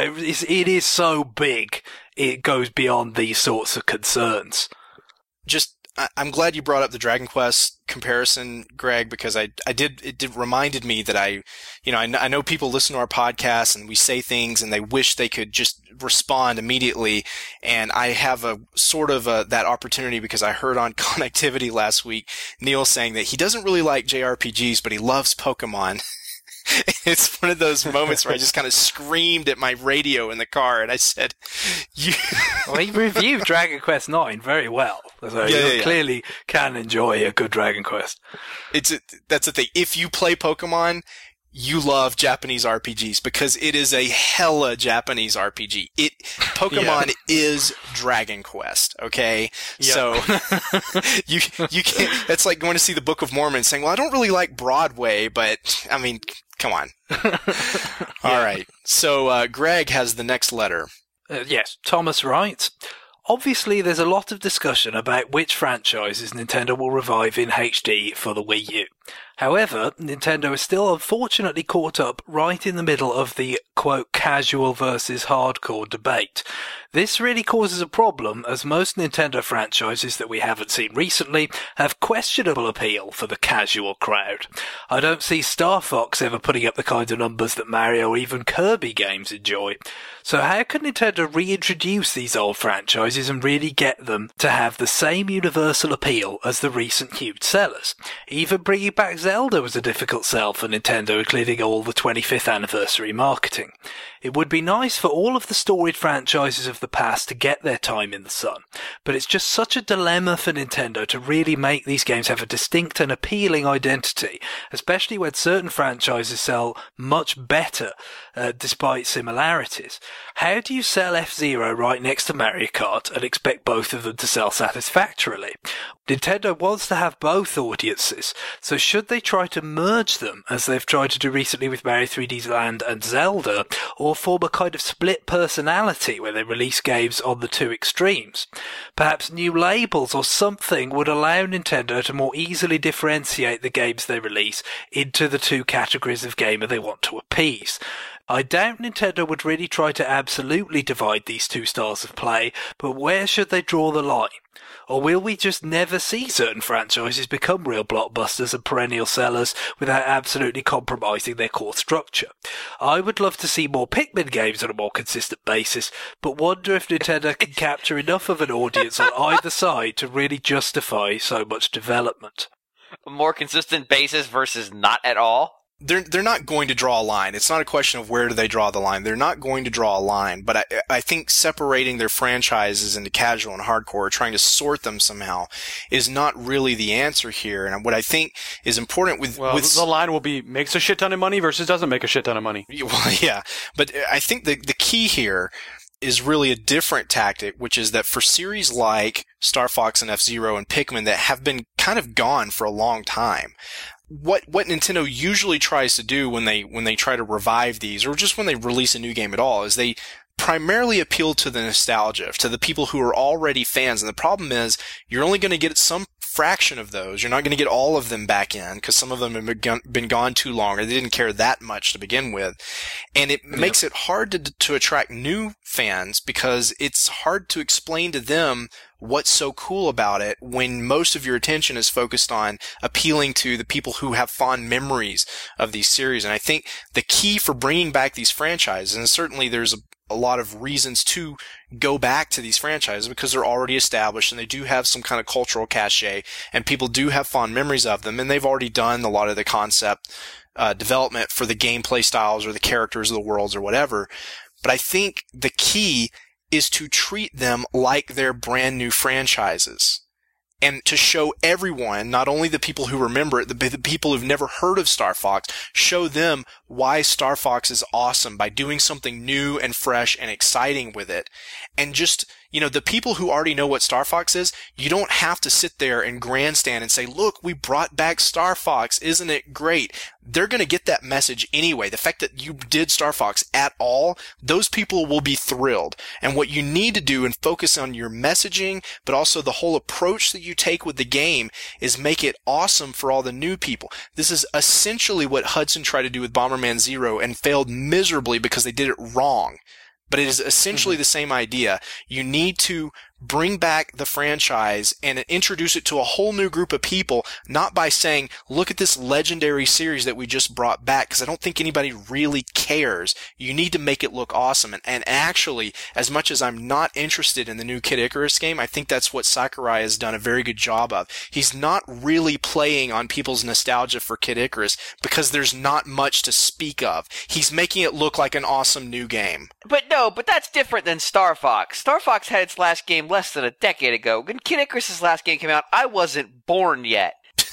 it is so big. It goes beyond these sorts of concerns. I'm glad you brought up the Dragon Quest comparison, Greg, because it reminded me that I know people listen to our podcast and we say things and they wish they could just respond immediately. And I have a sort of that opportunity because I heard on Connectivity last week, Neil saying that he doesn't really like JRPGs, but he loves Pokemon. It's one of those moments where I just kind of screamed at my radio in the car, and I said, Well, he reviewed Dragon Quest IX very well. So you clearly can enjoy a good Dragon Quest. That's the thing. If you play Pokemon, you love Japanese RPGs because it is a hella Japanese RPG. Pokemon is Dragon Quest, okay? Yep. So you can't. That's like going to see the Book of Mormon, saying, "Well, I don't really like Broadway, but I mean, come on." All right. So Greg has the next letter. Yes, Thomas writes, obviously there's a lot of discussion about which franchises Nintendo will revive in HD for the Wii U. However, Nintendo is still unfortunately caught up right in the middle of the, quote, casual versus hardcore debate. This really causes a problem, as most Nintendo franchises that we haven't seen recently have questionable appeal for the casual crowd. I don't see Star Fox ever putting up the kind of numbers that Mario or even Kirby games enjoy. So how can Nintendo reintroduce these old franchises and really get them to have the same universal appeal as the recent huge sellers? Even bringing back Zelda was a difficult sell for Nintendo, including all the 25th anniversary marketing. It would be nice for all of the storied franchises of the past to get their time in the sun, but it's just such a dilemma for Nintendo to really make these games have a distinct and appealing identity, especially when certain franchises sell much better despite similarities. How do you sell F-Zero right next to Mario Kart and expect both of them to sell satisfactorily? Nintendo wants to have both audiences, so should they try to merge them, as they've tried to do recently with Mario 3D Land and Zelda, or form a kind of split personality where they release games on the two extremes? Perhaps new labels or something would allow Nintendo to more easily differentiate the games they release into the two categories of gamer they want to appease. I doubt Nintendo would really try to absolutely divide these two styles of play, but where should they draw the line? Or will we just never see certain franchises become real blockbusters and perennial sellers without absolutely compromising their core structure? I would love to see more Pikmin games on a more consistent basis, but wonder if Nintendo can capture enough of an audience on either side to really justify so much development. A more consistent basis versus not at all? They're not going to draw a line. It's not a question of where do they draw the line. They're not going to draw a line, but I think separating their franchises into casual and hardcore, trying to sort them somehow, is not really the answer here. And what I think is important with the line will be makes a shit ton of money versus doesn't make a shit ton of money. Well, yeah, but I think the key here is really a different tactic, which is that for series like Star Fox and F-Zero and Pikmin that have been kind of gone for a long time, what Nintendo usually tries to do when they try to revive these, or just when they release a new game at all, is they primarily appeal to the nostalgia, to the people who are already fans. And the problem is, you're only going to get some fraction of those. You're not going to get all of them back in, because some of them have been gone too long, or they didn't care that much to begin with. And it makes it hard to attract new fans, because it's hard to explain to them what's so cool about it when most of your attention is focused on appealing to the people who have fond memories of these series. And I think the key for bringing back these franchises, and certainly there's a lot of reasons to go back to these franchises because they're already established and they do have some kind of cultural cachet and people do have fond memories of them, and they've already done a lot of the concept development for the gameplay styles or the characters of the worlds or whatever. But I think the key is to treat them like they're brand new franchises, and to show everyone, not only the people who remember it, the people who've never heard of Star Fox, show them why Star Fox is awesome by doing something new and fresh and exciting with it. And just, the people who already know what Star Fox is, you don't have to sit there and grandstand and say, look, we brought back Star Fox, isn't it great? They're going to get that message anyway. The fact that you did Star Fox at all, those people will be thrilled. And what you need to do and focus on your messaging, but also the whole approach that you take with the game, is make it awesome for all the new people. This is essentially what Hudson tried to do with Bomberman Zero and failed miserably because they did it wrong. But it is essentially the same idea. You need to bring back the franchise and introduce it to a whole new group of people, not by saying, look at this legendary series that we just brought back, because I don't think anybody really cares. You need to make it look awesome. And actually, as much as I'm not interested in the new Kid Icarus game, I think that's what Sakurai has done a very good job of. He's not really playing on people's nostalgia for Kid Icarus because there's not much to speak of. He's making it look like an awesome new game. But that's different than Star Fox. Star Fox had its last game less than a decade ago. When Kid Icarus' last game came out, I wasn't born yet.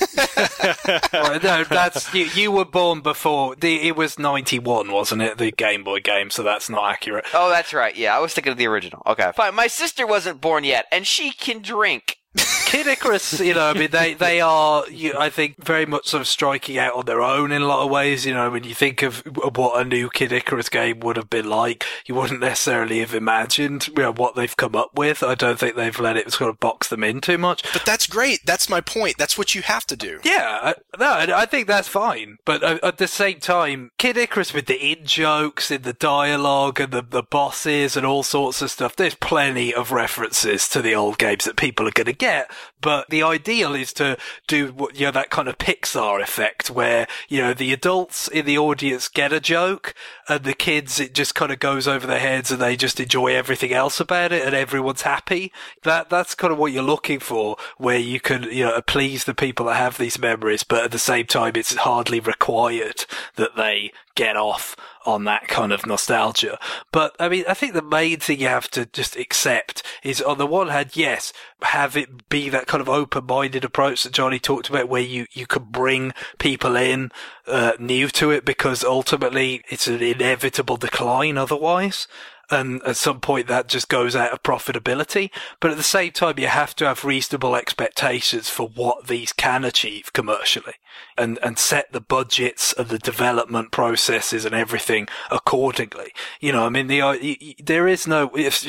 Well, no, that's you were born before. It was 91, wasn't it? The Game Boy game, so that's not accurate. Oh, that's right. Yeah, I was thinking of the original. Okay, fine. My sister wasn't born yet, and she can drink. Kid Icarus, I mean, they are, I think, very much sort of striking out on their own in a lot of ways. When you think of what a new Kid Icarus game would have been like, you wouldn't necessarily have imagined what they've come up with. I don't think they've let it sort of box them in too much. But that's great. That's my point. That's what you have to do. Yeah, I think that's fine. But at the same time, Kid Icarus with the in-jokes, in the dialogue, and the bosses and all sorts of stuff, there's plenty of references to the old games that people are going to get. But the ideal is to do that kind of Pixar effect where, the adults in the audience get a joke and the kids, it just kind of goes over their heads and they just enjoy everything else about it and everyone's happy. That's kind of what you're looking for, where you can, please the people that have these memories, but at the same time, it's hardly required that they get off on that kind of nostalgia. But, I mean, I think the main thing you have to just accept is, on the one hand, yes, have it be that kind of open-minded approach that Johnny talked about, where you can bring people in new to it, because ultimately it's an inevitable decline otherwise. And at some point that just goes out of profitability. But at the same time, you have to have reasonable expectations for what these can achieve commercially and set the budgets and the development processes and everything accordingly. I mean, there is no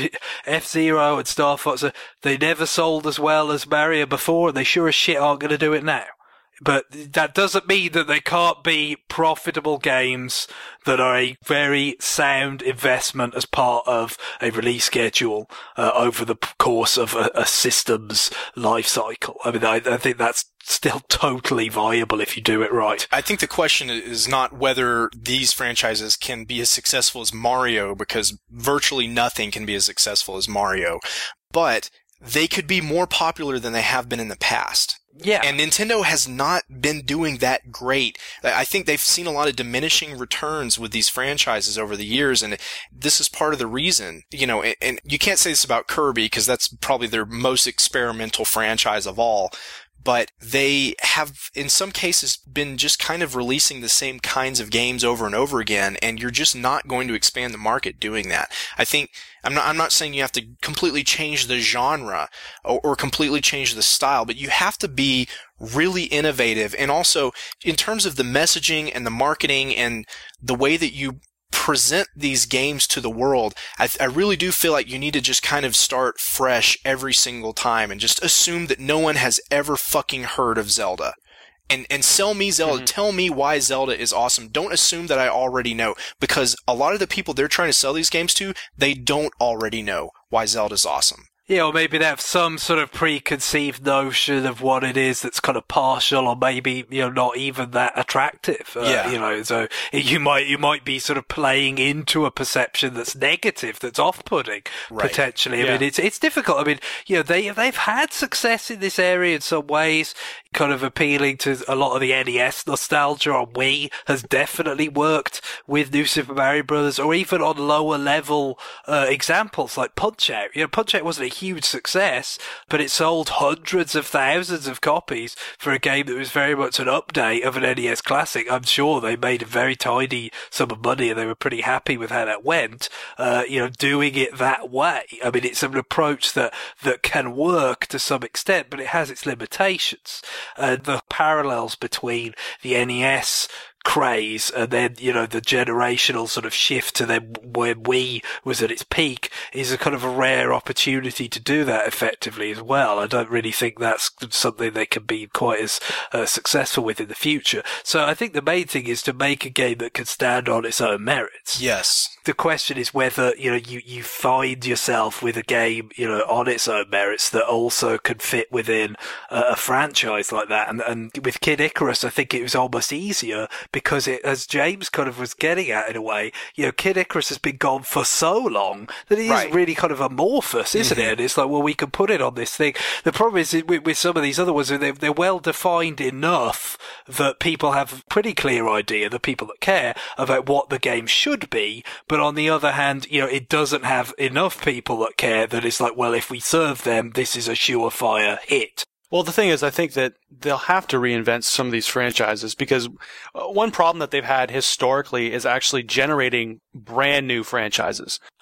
F-Zero and Star Fox, they never sold as well as Mario before, and they sure as shit aren't going to do it now. But that doesn't mean that they can't be profitable games that are a very sound investment as part of a release schedule over the course of a system's life cycle. I mean, I think that's still totally viable if you do it right. I think the question is not whether these franchises can be as successful as Mario, because virtually nothing can be as successful as Mario, but they could be more popular than they have been in the past. Yeah. And Nintendo has not been doing that great. I think they've seen a lot of diminishing returns with these franchises over the years, and this is part of the reason. And you can't say this about Kirby, because that's probably their most experimental franchise of all. But they have, in some cases, been just kind of releasing the same kinds of games over and over again, and you're just not going to expand the market doing that. I think, I'm not saying you have to completely change the genre or completely change the style, but you have to be really innovative. And also, in terms of the messaging and the marketing and the way that you present these games to the world, I really do feel like you need to just kind of start fresh every single time and just assume that no one has ever fucking heard of Zelda. And sell me Zelda. Mm-hmm. Tell me why Zelda is awesome. Don't assume that I already know, because a lot of the people they're trying to sell these games to, they don't already know why Zelda's awesome. Yeah, or maybe they have some sort of preconceived notion of what it is that's kind of partial, or maybe, not even that attractive. So you might be sort of playing into a perception that's negative, that's off-putting, right, potentially. I mean, it's difficult. I mean, they've had success in this area in some ways, kind of appealing to a lot of the NES nostalgia on Wii has definitely worked with New Super Mario Bros., or even on lower level examples like Punch-Out. Punch-Out wasn't a huge success, but it sold hundreds of thousands of copies for a game that was very much an update of an NES classic. I'm sure they made a very tidy sum of money and they were pretty happy with how that went, doing it that way. I mean, it's an approach that can work to some extent, but it has its limitations. The parallels between the NES craze and then, the generational sort of shift to then when Wii was at its peak is a kind of a rare opportunity to do that effectively as well. I don't really think that's something they can be quite as successful with in the future. So I think the main thing is to make a game that can stand on its own merits. Yes. The question is whether, you find yourself with a game, on its own merits that also can fit within a franchise like that. And with Kid Icarus, I think it was almost easier because it, as James kind of was getting at in a way, Kid Icarus has been gone for so long that it is really kind of amorphous, isn't it? And it's like, well, we can put it on this thing. The problem is with some of these other ones, they're well defined enough that people have a pretty clear idea, the people that care, about what the game should be. But on the other hand, it doesn't have enough people that care that it's like, well, if we serve them, this is a surefire hit. Well, the thing is, I think that they'll have to reinvent some of these franchises because one problem that they've had historically is actually generating brand new franchises.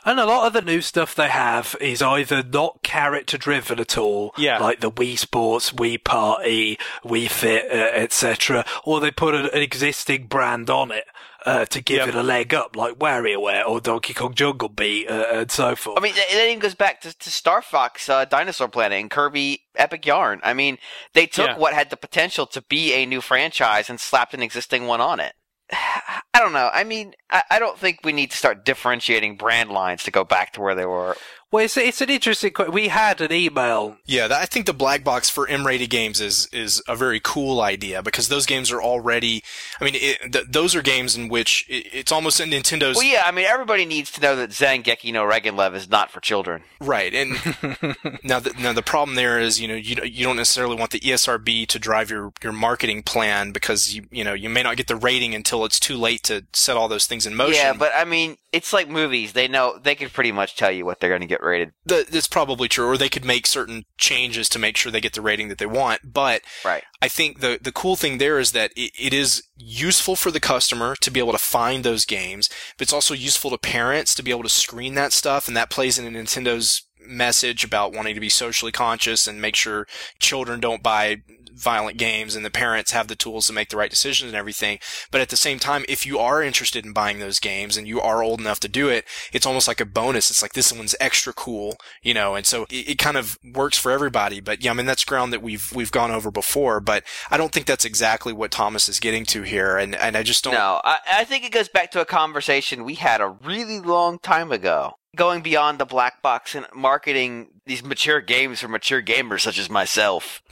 And a lot of the new stuff they have is either not character driven at all, like the Wii Sports, Wii Party, Wii Fit, etc., or they put an existing brand on it to give it a leg up, like WarioWare or Donkey Kong Jungle Beat and so forth. I mean, it even goes back to Star Fox Dinosaur Planet and Kirby Epic Yarn. I mean, they took what had the potential to be a new franchise and slapped an existing one on it. I don't know. I mean, I don't think we need to start differentiating brand lines to go back to where they were. Well, it's an interesting question. We had an email. Yeah, I think the black box for M-rated games is a very cool idea because those games are already. I mean, those are games in which it's almost in Nintendo's. Well, yeah, I mean, everybody needs to know that Zangeki no Regenlev is not for children. Right, and now the problem there is you don't necessarily want the ESRB to drive your marketing plan because you may not get the rating until it's too late to set all those things in motion. Yeah, but I mean, it's like movies. They know they could pretty much tell you what they're going to get rated. That's probably true, or they could make certain changes to make sure they get the rating that they want. But I think the cool thing there is that it is useful for the customer to be able to find those games, but it's also useful to parents to be able to screen that stuff, and that plays into Nintendo's message about wanting to be socially conscious and make sure children don't buy violent games and the parents have the tools to make the right decisions and everything. But at the same time, if you are interested in buying those games and you are old enough to do it, it's almost like a bonus. It's like this one's extra cool, and so it kind of works for everybody. But yeah, I mean, that's ground that we've gone over before, but I don't think that's exactly what Thomas is getting to here. And I just don't. No, I think it goes back to a conversation we had a really long time ago. Going beyond the black box and marketing these mature games for mature gamers such as myself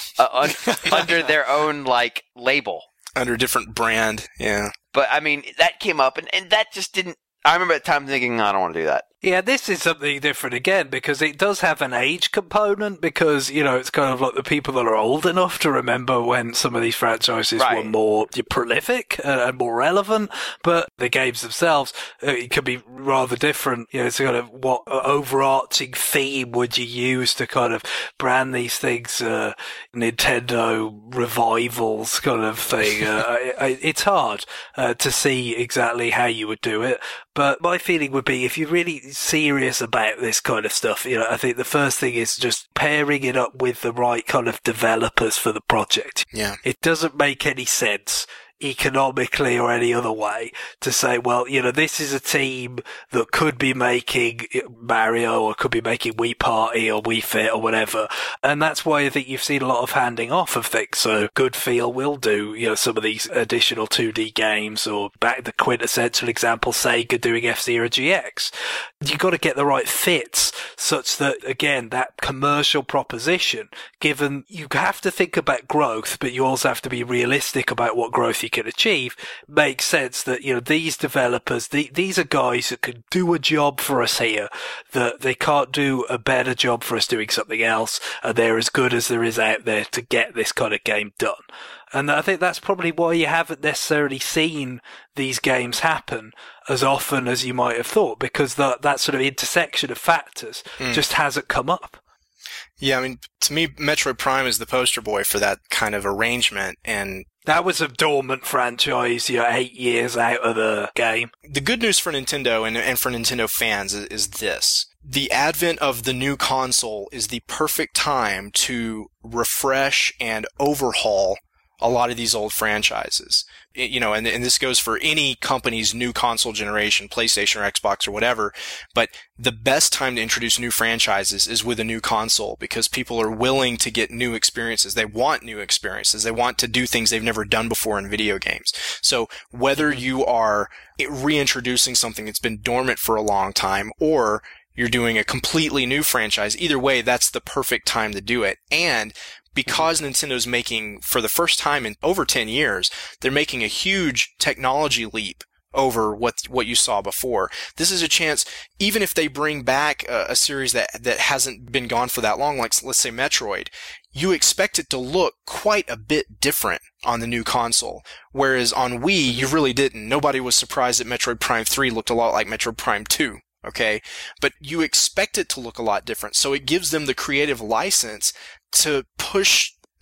under their own label, under a different brand. Yeah, but I mean that came up and that just didn't. I remember at the time thinking, I don't want to do that. Yeah, this is something different again because it does have an age component because, it's kind of like the people that are old enough to remember when some of these franchises were more prolific and more relevant, but the games themselves, it could be rather different. It's kind of what overarching theme would you use to kind of brand these things, Nintendo revivals kind of thing. It's hard to see exactly how you would do it, but my feeling would be if you really serious about this kind of stuff, I think the first thing is just pairing it up with the right kind of developers for the project. Yeah. It doesn't make any sense economically or any other way to say, well, this is a team that could be making Mario or could be making Wii Party or Wii Fit or whatever. And that's why I think you've seen a lot of handing off of things. So Good Feel will do, some of these additional 2D games, or back the quintessential example, Sega doing F-Zero GX. You've got to get the right fits such that, again, that commercial proposition, given you have to think about growth, but you also have to be realistic about what growth you can achieve, makes sense that, these developers, these are guys that can do a job for us here, that they can't do a better job for us doing something else, and they're as good as there is out there to get this kind of game done. And I think that's probably why you haven't necessarily seen these games happen as often as you might have thought, because that sort of intersection of factors just hasn't come up. Yeah, I mean, to me, Metroid Prime is the poster boy for that kind of arrangement, and that was a dormant franchise, 8 years out of the game. The good news for Nintendo and for Nintendo fans is this. The advent of the new console is the perfect time to refresh and overhaul a lot of these old franchises. And this goes for any company's new console generation, PlayStation or Xbox or whatever, but the best time to introduce new franchises is with a new console because people are willing to get new experiences. They want new experiences. They want to do things they've never done before in video games. So whether you are reintroducing something that's been dormant for a long time or you're doing a completely new franchise, either way, that's the perfect time to do it. And because Nintendo's making, for the first time in over 10 years, they're making a huge technology leap over what you saw before. This is a chance, even if they bring back a series that hasn't been gone for that long, like let's say Metroid, you expect it to look quite a bit different on the new console. Whereas on Wii, you really didn't. Nobody was surprised that Metroid Prime 3 looked a lot like Metroid Prime 2. Okay? But you expect it to look a lot different. So it gives them the creative license to push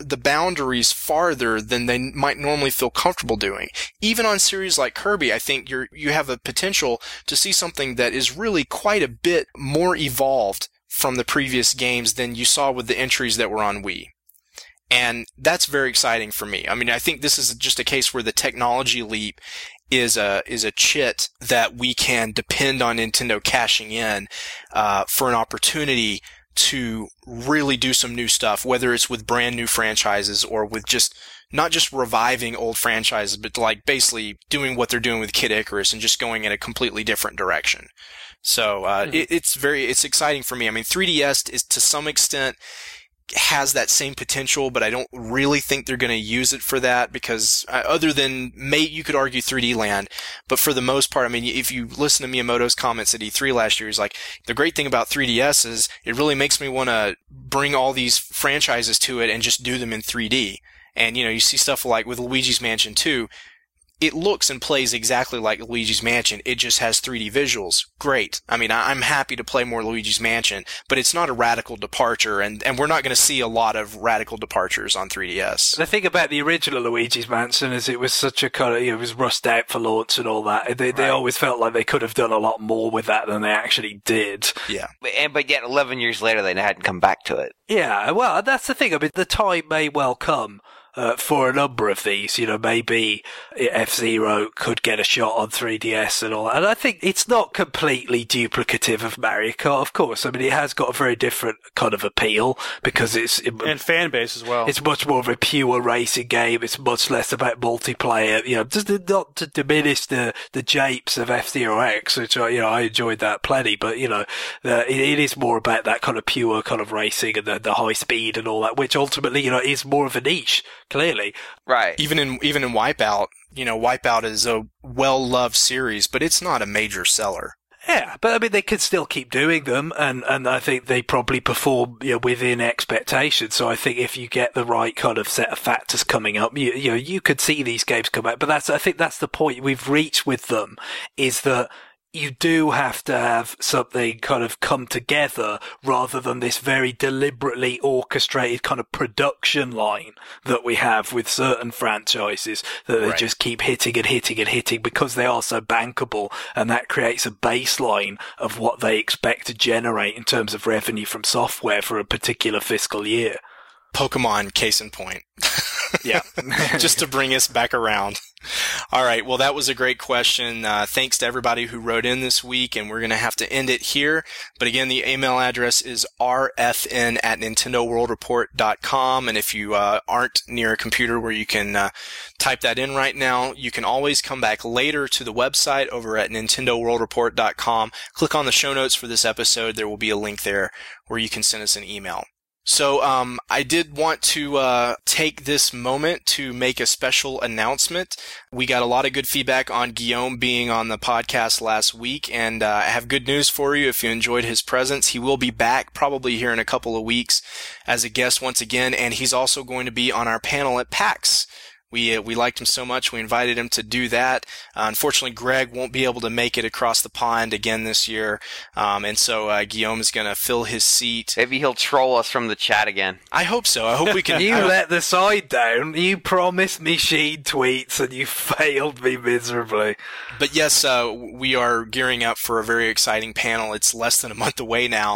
the boundaries farther than they might normally feel comfortable doing. Even on series like Kirby, I think you have a potential to see something that is really quite a bit more evolved from the previous games than you saw with the entries that were on Wii. And that's very exciting for me. I mean, I think this is just a case where the technology leap is a chit that we can depend on Nintendo cashing in for an opportunity to really do some new stuff, whether it's with brand new franchises or with just not just reviving old franchises, but like basically doing what they're doing with Kid Icarus and just going in a completely different direction. So it's exciting for me. I mean, 3DS is to some extent has that same potential, but I don't really think they're going to use it for that because other than you could argue 3D Land, but for the most part, I mean, if you listen to Miyamoto's comments at E3 last year, he's like, the great thing about 3DS is it really makes me want to bring all these franchises to it and just do them in 3D. And, you see stuff like with Luigi's Mansion 2, it looks and plays exactly like Luigi's Mansion. It just has 3D visuals. Great. I mean, I'm happy to play more Luigi's Mansion, but it's not a radical departure, and we're not going to see a lot of radical departures on 3DS. The thing about the original Luigi's Mansion is it was such a kind of, it was rushed out for launch and all that. They always felt like they could have done a lot more with that than they actually did. Yeah. But yet 11 years later, they hadn't come back to it. Yeah, well, that's the thing. I mean, the time may well come for a number of these, maybe F-Zero could get a shot on 3DS and all that. And I think it's not completely duplicative of Mario Kart, of course. I mean, it has got a very different kind of appeal because and fan base as well. It's much more of a pure racing game. It's much less about multiplayer, just not to diminish the japes of F-Zero X, which I enjoyed that plenty, but it is more about that kind of pure kind of racing and the high speed and all that, which ultimately, is more of a niche. Clearly. Right. Even in Wipeout, Wipeout is a well-loved series, but it's not a major seller. Yeah, but I mean, they could still keep doing them, and I think they probably perform within expectations. So I think if you get the right kind of set of factors coming up, you could see these games come out. But I think that's the point we've reached with them, is that you do have to have something kind of come together rather than this very deliberately orchestrated kind of production line that we have with certain franchises that they just keep hitting and hitting and hitting because they are so bankable, and that creates a baseline of what they expect to generate in terms of revenue from software for a particular fiscal year. Pokemon, case in point. Yeah. Just to bring us back around. All right. Well, that was a great question. Thanks to everybody who wrote in this week, and we're going to have to end it here. But again, the email address is rfn@nintendoworldreport.com. And if you aren't near a computer where you can type that in right now, you can always come back later to the website over at nintendoworldreport.com. Click on the show notes for this episode. There will be a link there where you can send us an email. So, I did want to take this moment to make a special announcement. We got a lot of good feedback on Guillaume being on the podcast last week, and I have good news for you if you enjoyed his presence. He will be back probably here in a couple of weeks as a guest once again, and he's also going to be on our panel at PAX. We liked him so much, we invited him to do that. Unfortunately, Greg won't be able to make it across the pond again this year, and so Guillaume is going to fill his seat. Maybe he'll troll us from the chat again. I hope so. I hope we can. You let the side down. You promised me Sheen tweets, and you failed me miserably. But yes, we are gearing up for a very exciting panel. It's less than a month away now,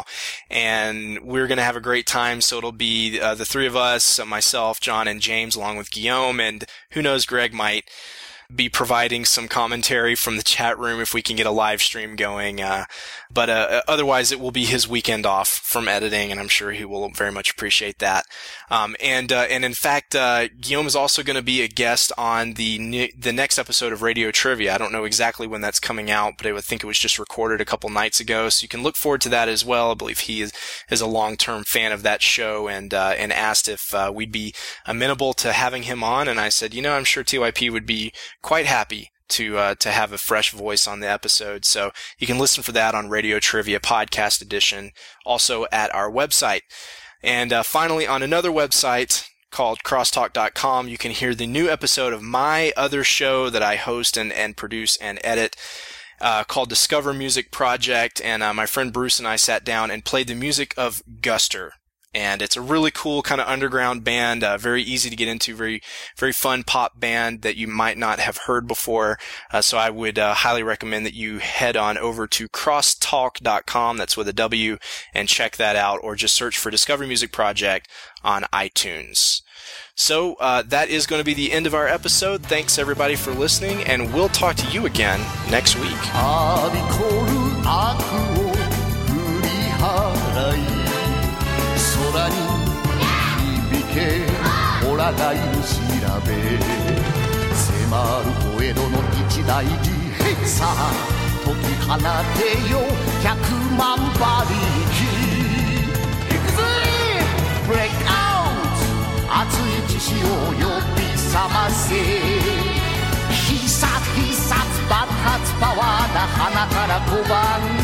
and we're going to have a great time. So it'll be the three of us, myself, John, and James, along with Guillaume, and who knows, Greg might be providing some commentary from the chat room if we can get a live stream going. But otherwise, it will be his weekend off from editing, and I'm sure he will very much appreciate that. And in fact, Guillaume is also going to be a guest on the next episode of Radio Trivia. I don't know exactly when that's coming out, but I would think it was just recorded a couple nights ago, so you can look forward to that as well. I believe he is a long-term fan of that show, and asked if we'd be amenable to having him on, and I said, I'm sure TYP would be quite happy to have a fresh voice on the episode. So you can listen for that on Radio Trivia Podcast Edition, also at our website. And finally, on another website called crosstalk.com, you can hear the new episode of my other show that I host and produce and edit, called Discover Music Project. And my friend Bruce and I sat down and played the music of Guster. And it's a really cool kind of underground band, very easy to get into, very, very fun pop band that you might not have heard before. So I would highly recommend that you head on over to crosstalk.com, that's with a W, and check that out, or just search for Discovery Music Project on iTunes. So that is going to be the end of our episode. Thanks everybody for listening, and we'll talk to you again next week. はびこる悪を振り払い空に響けオラがいる調べ迫るお江戸の一大事さあ解き放てよ100万馬力行くぜブレイクアウト熱い血潮を呼び覚ませ必殺爆発パワーだ鼻から小判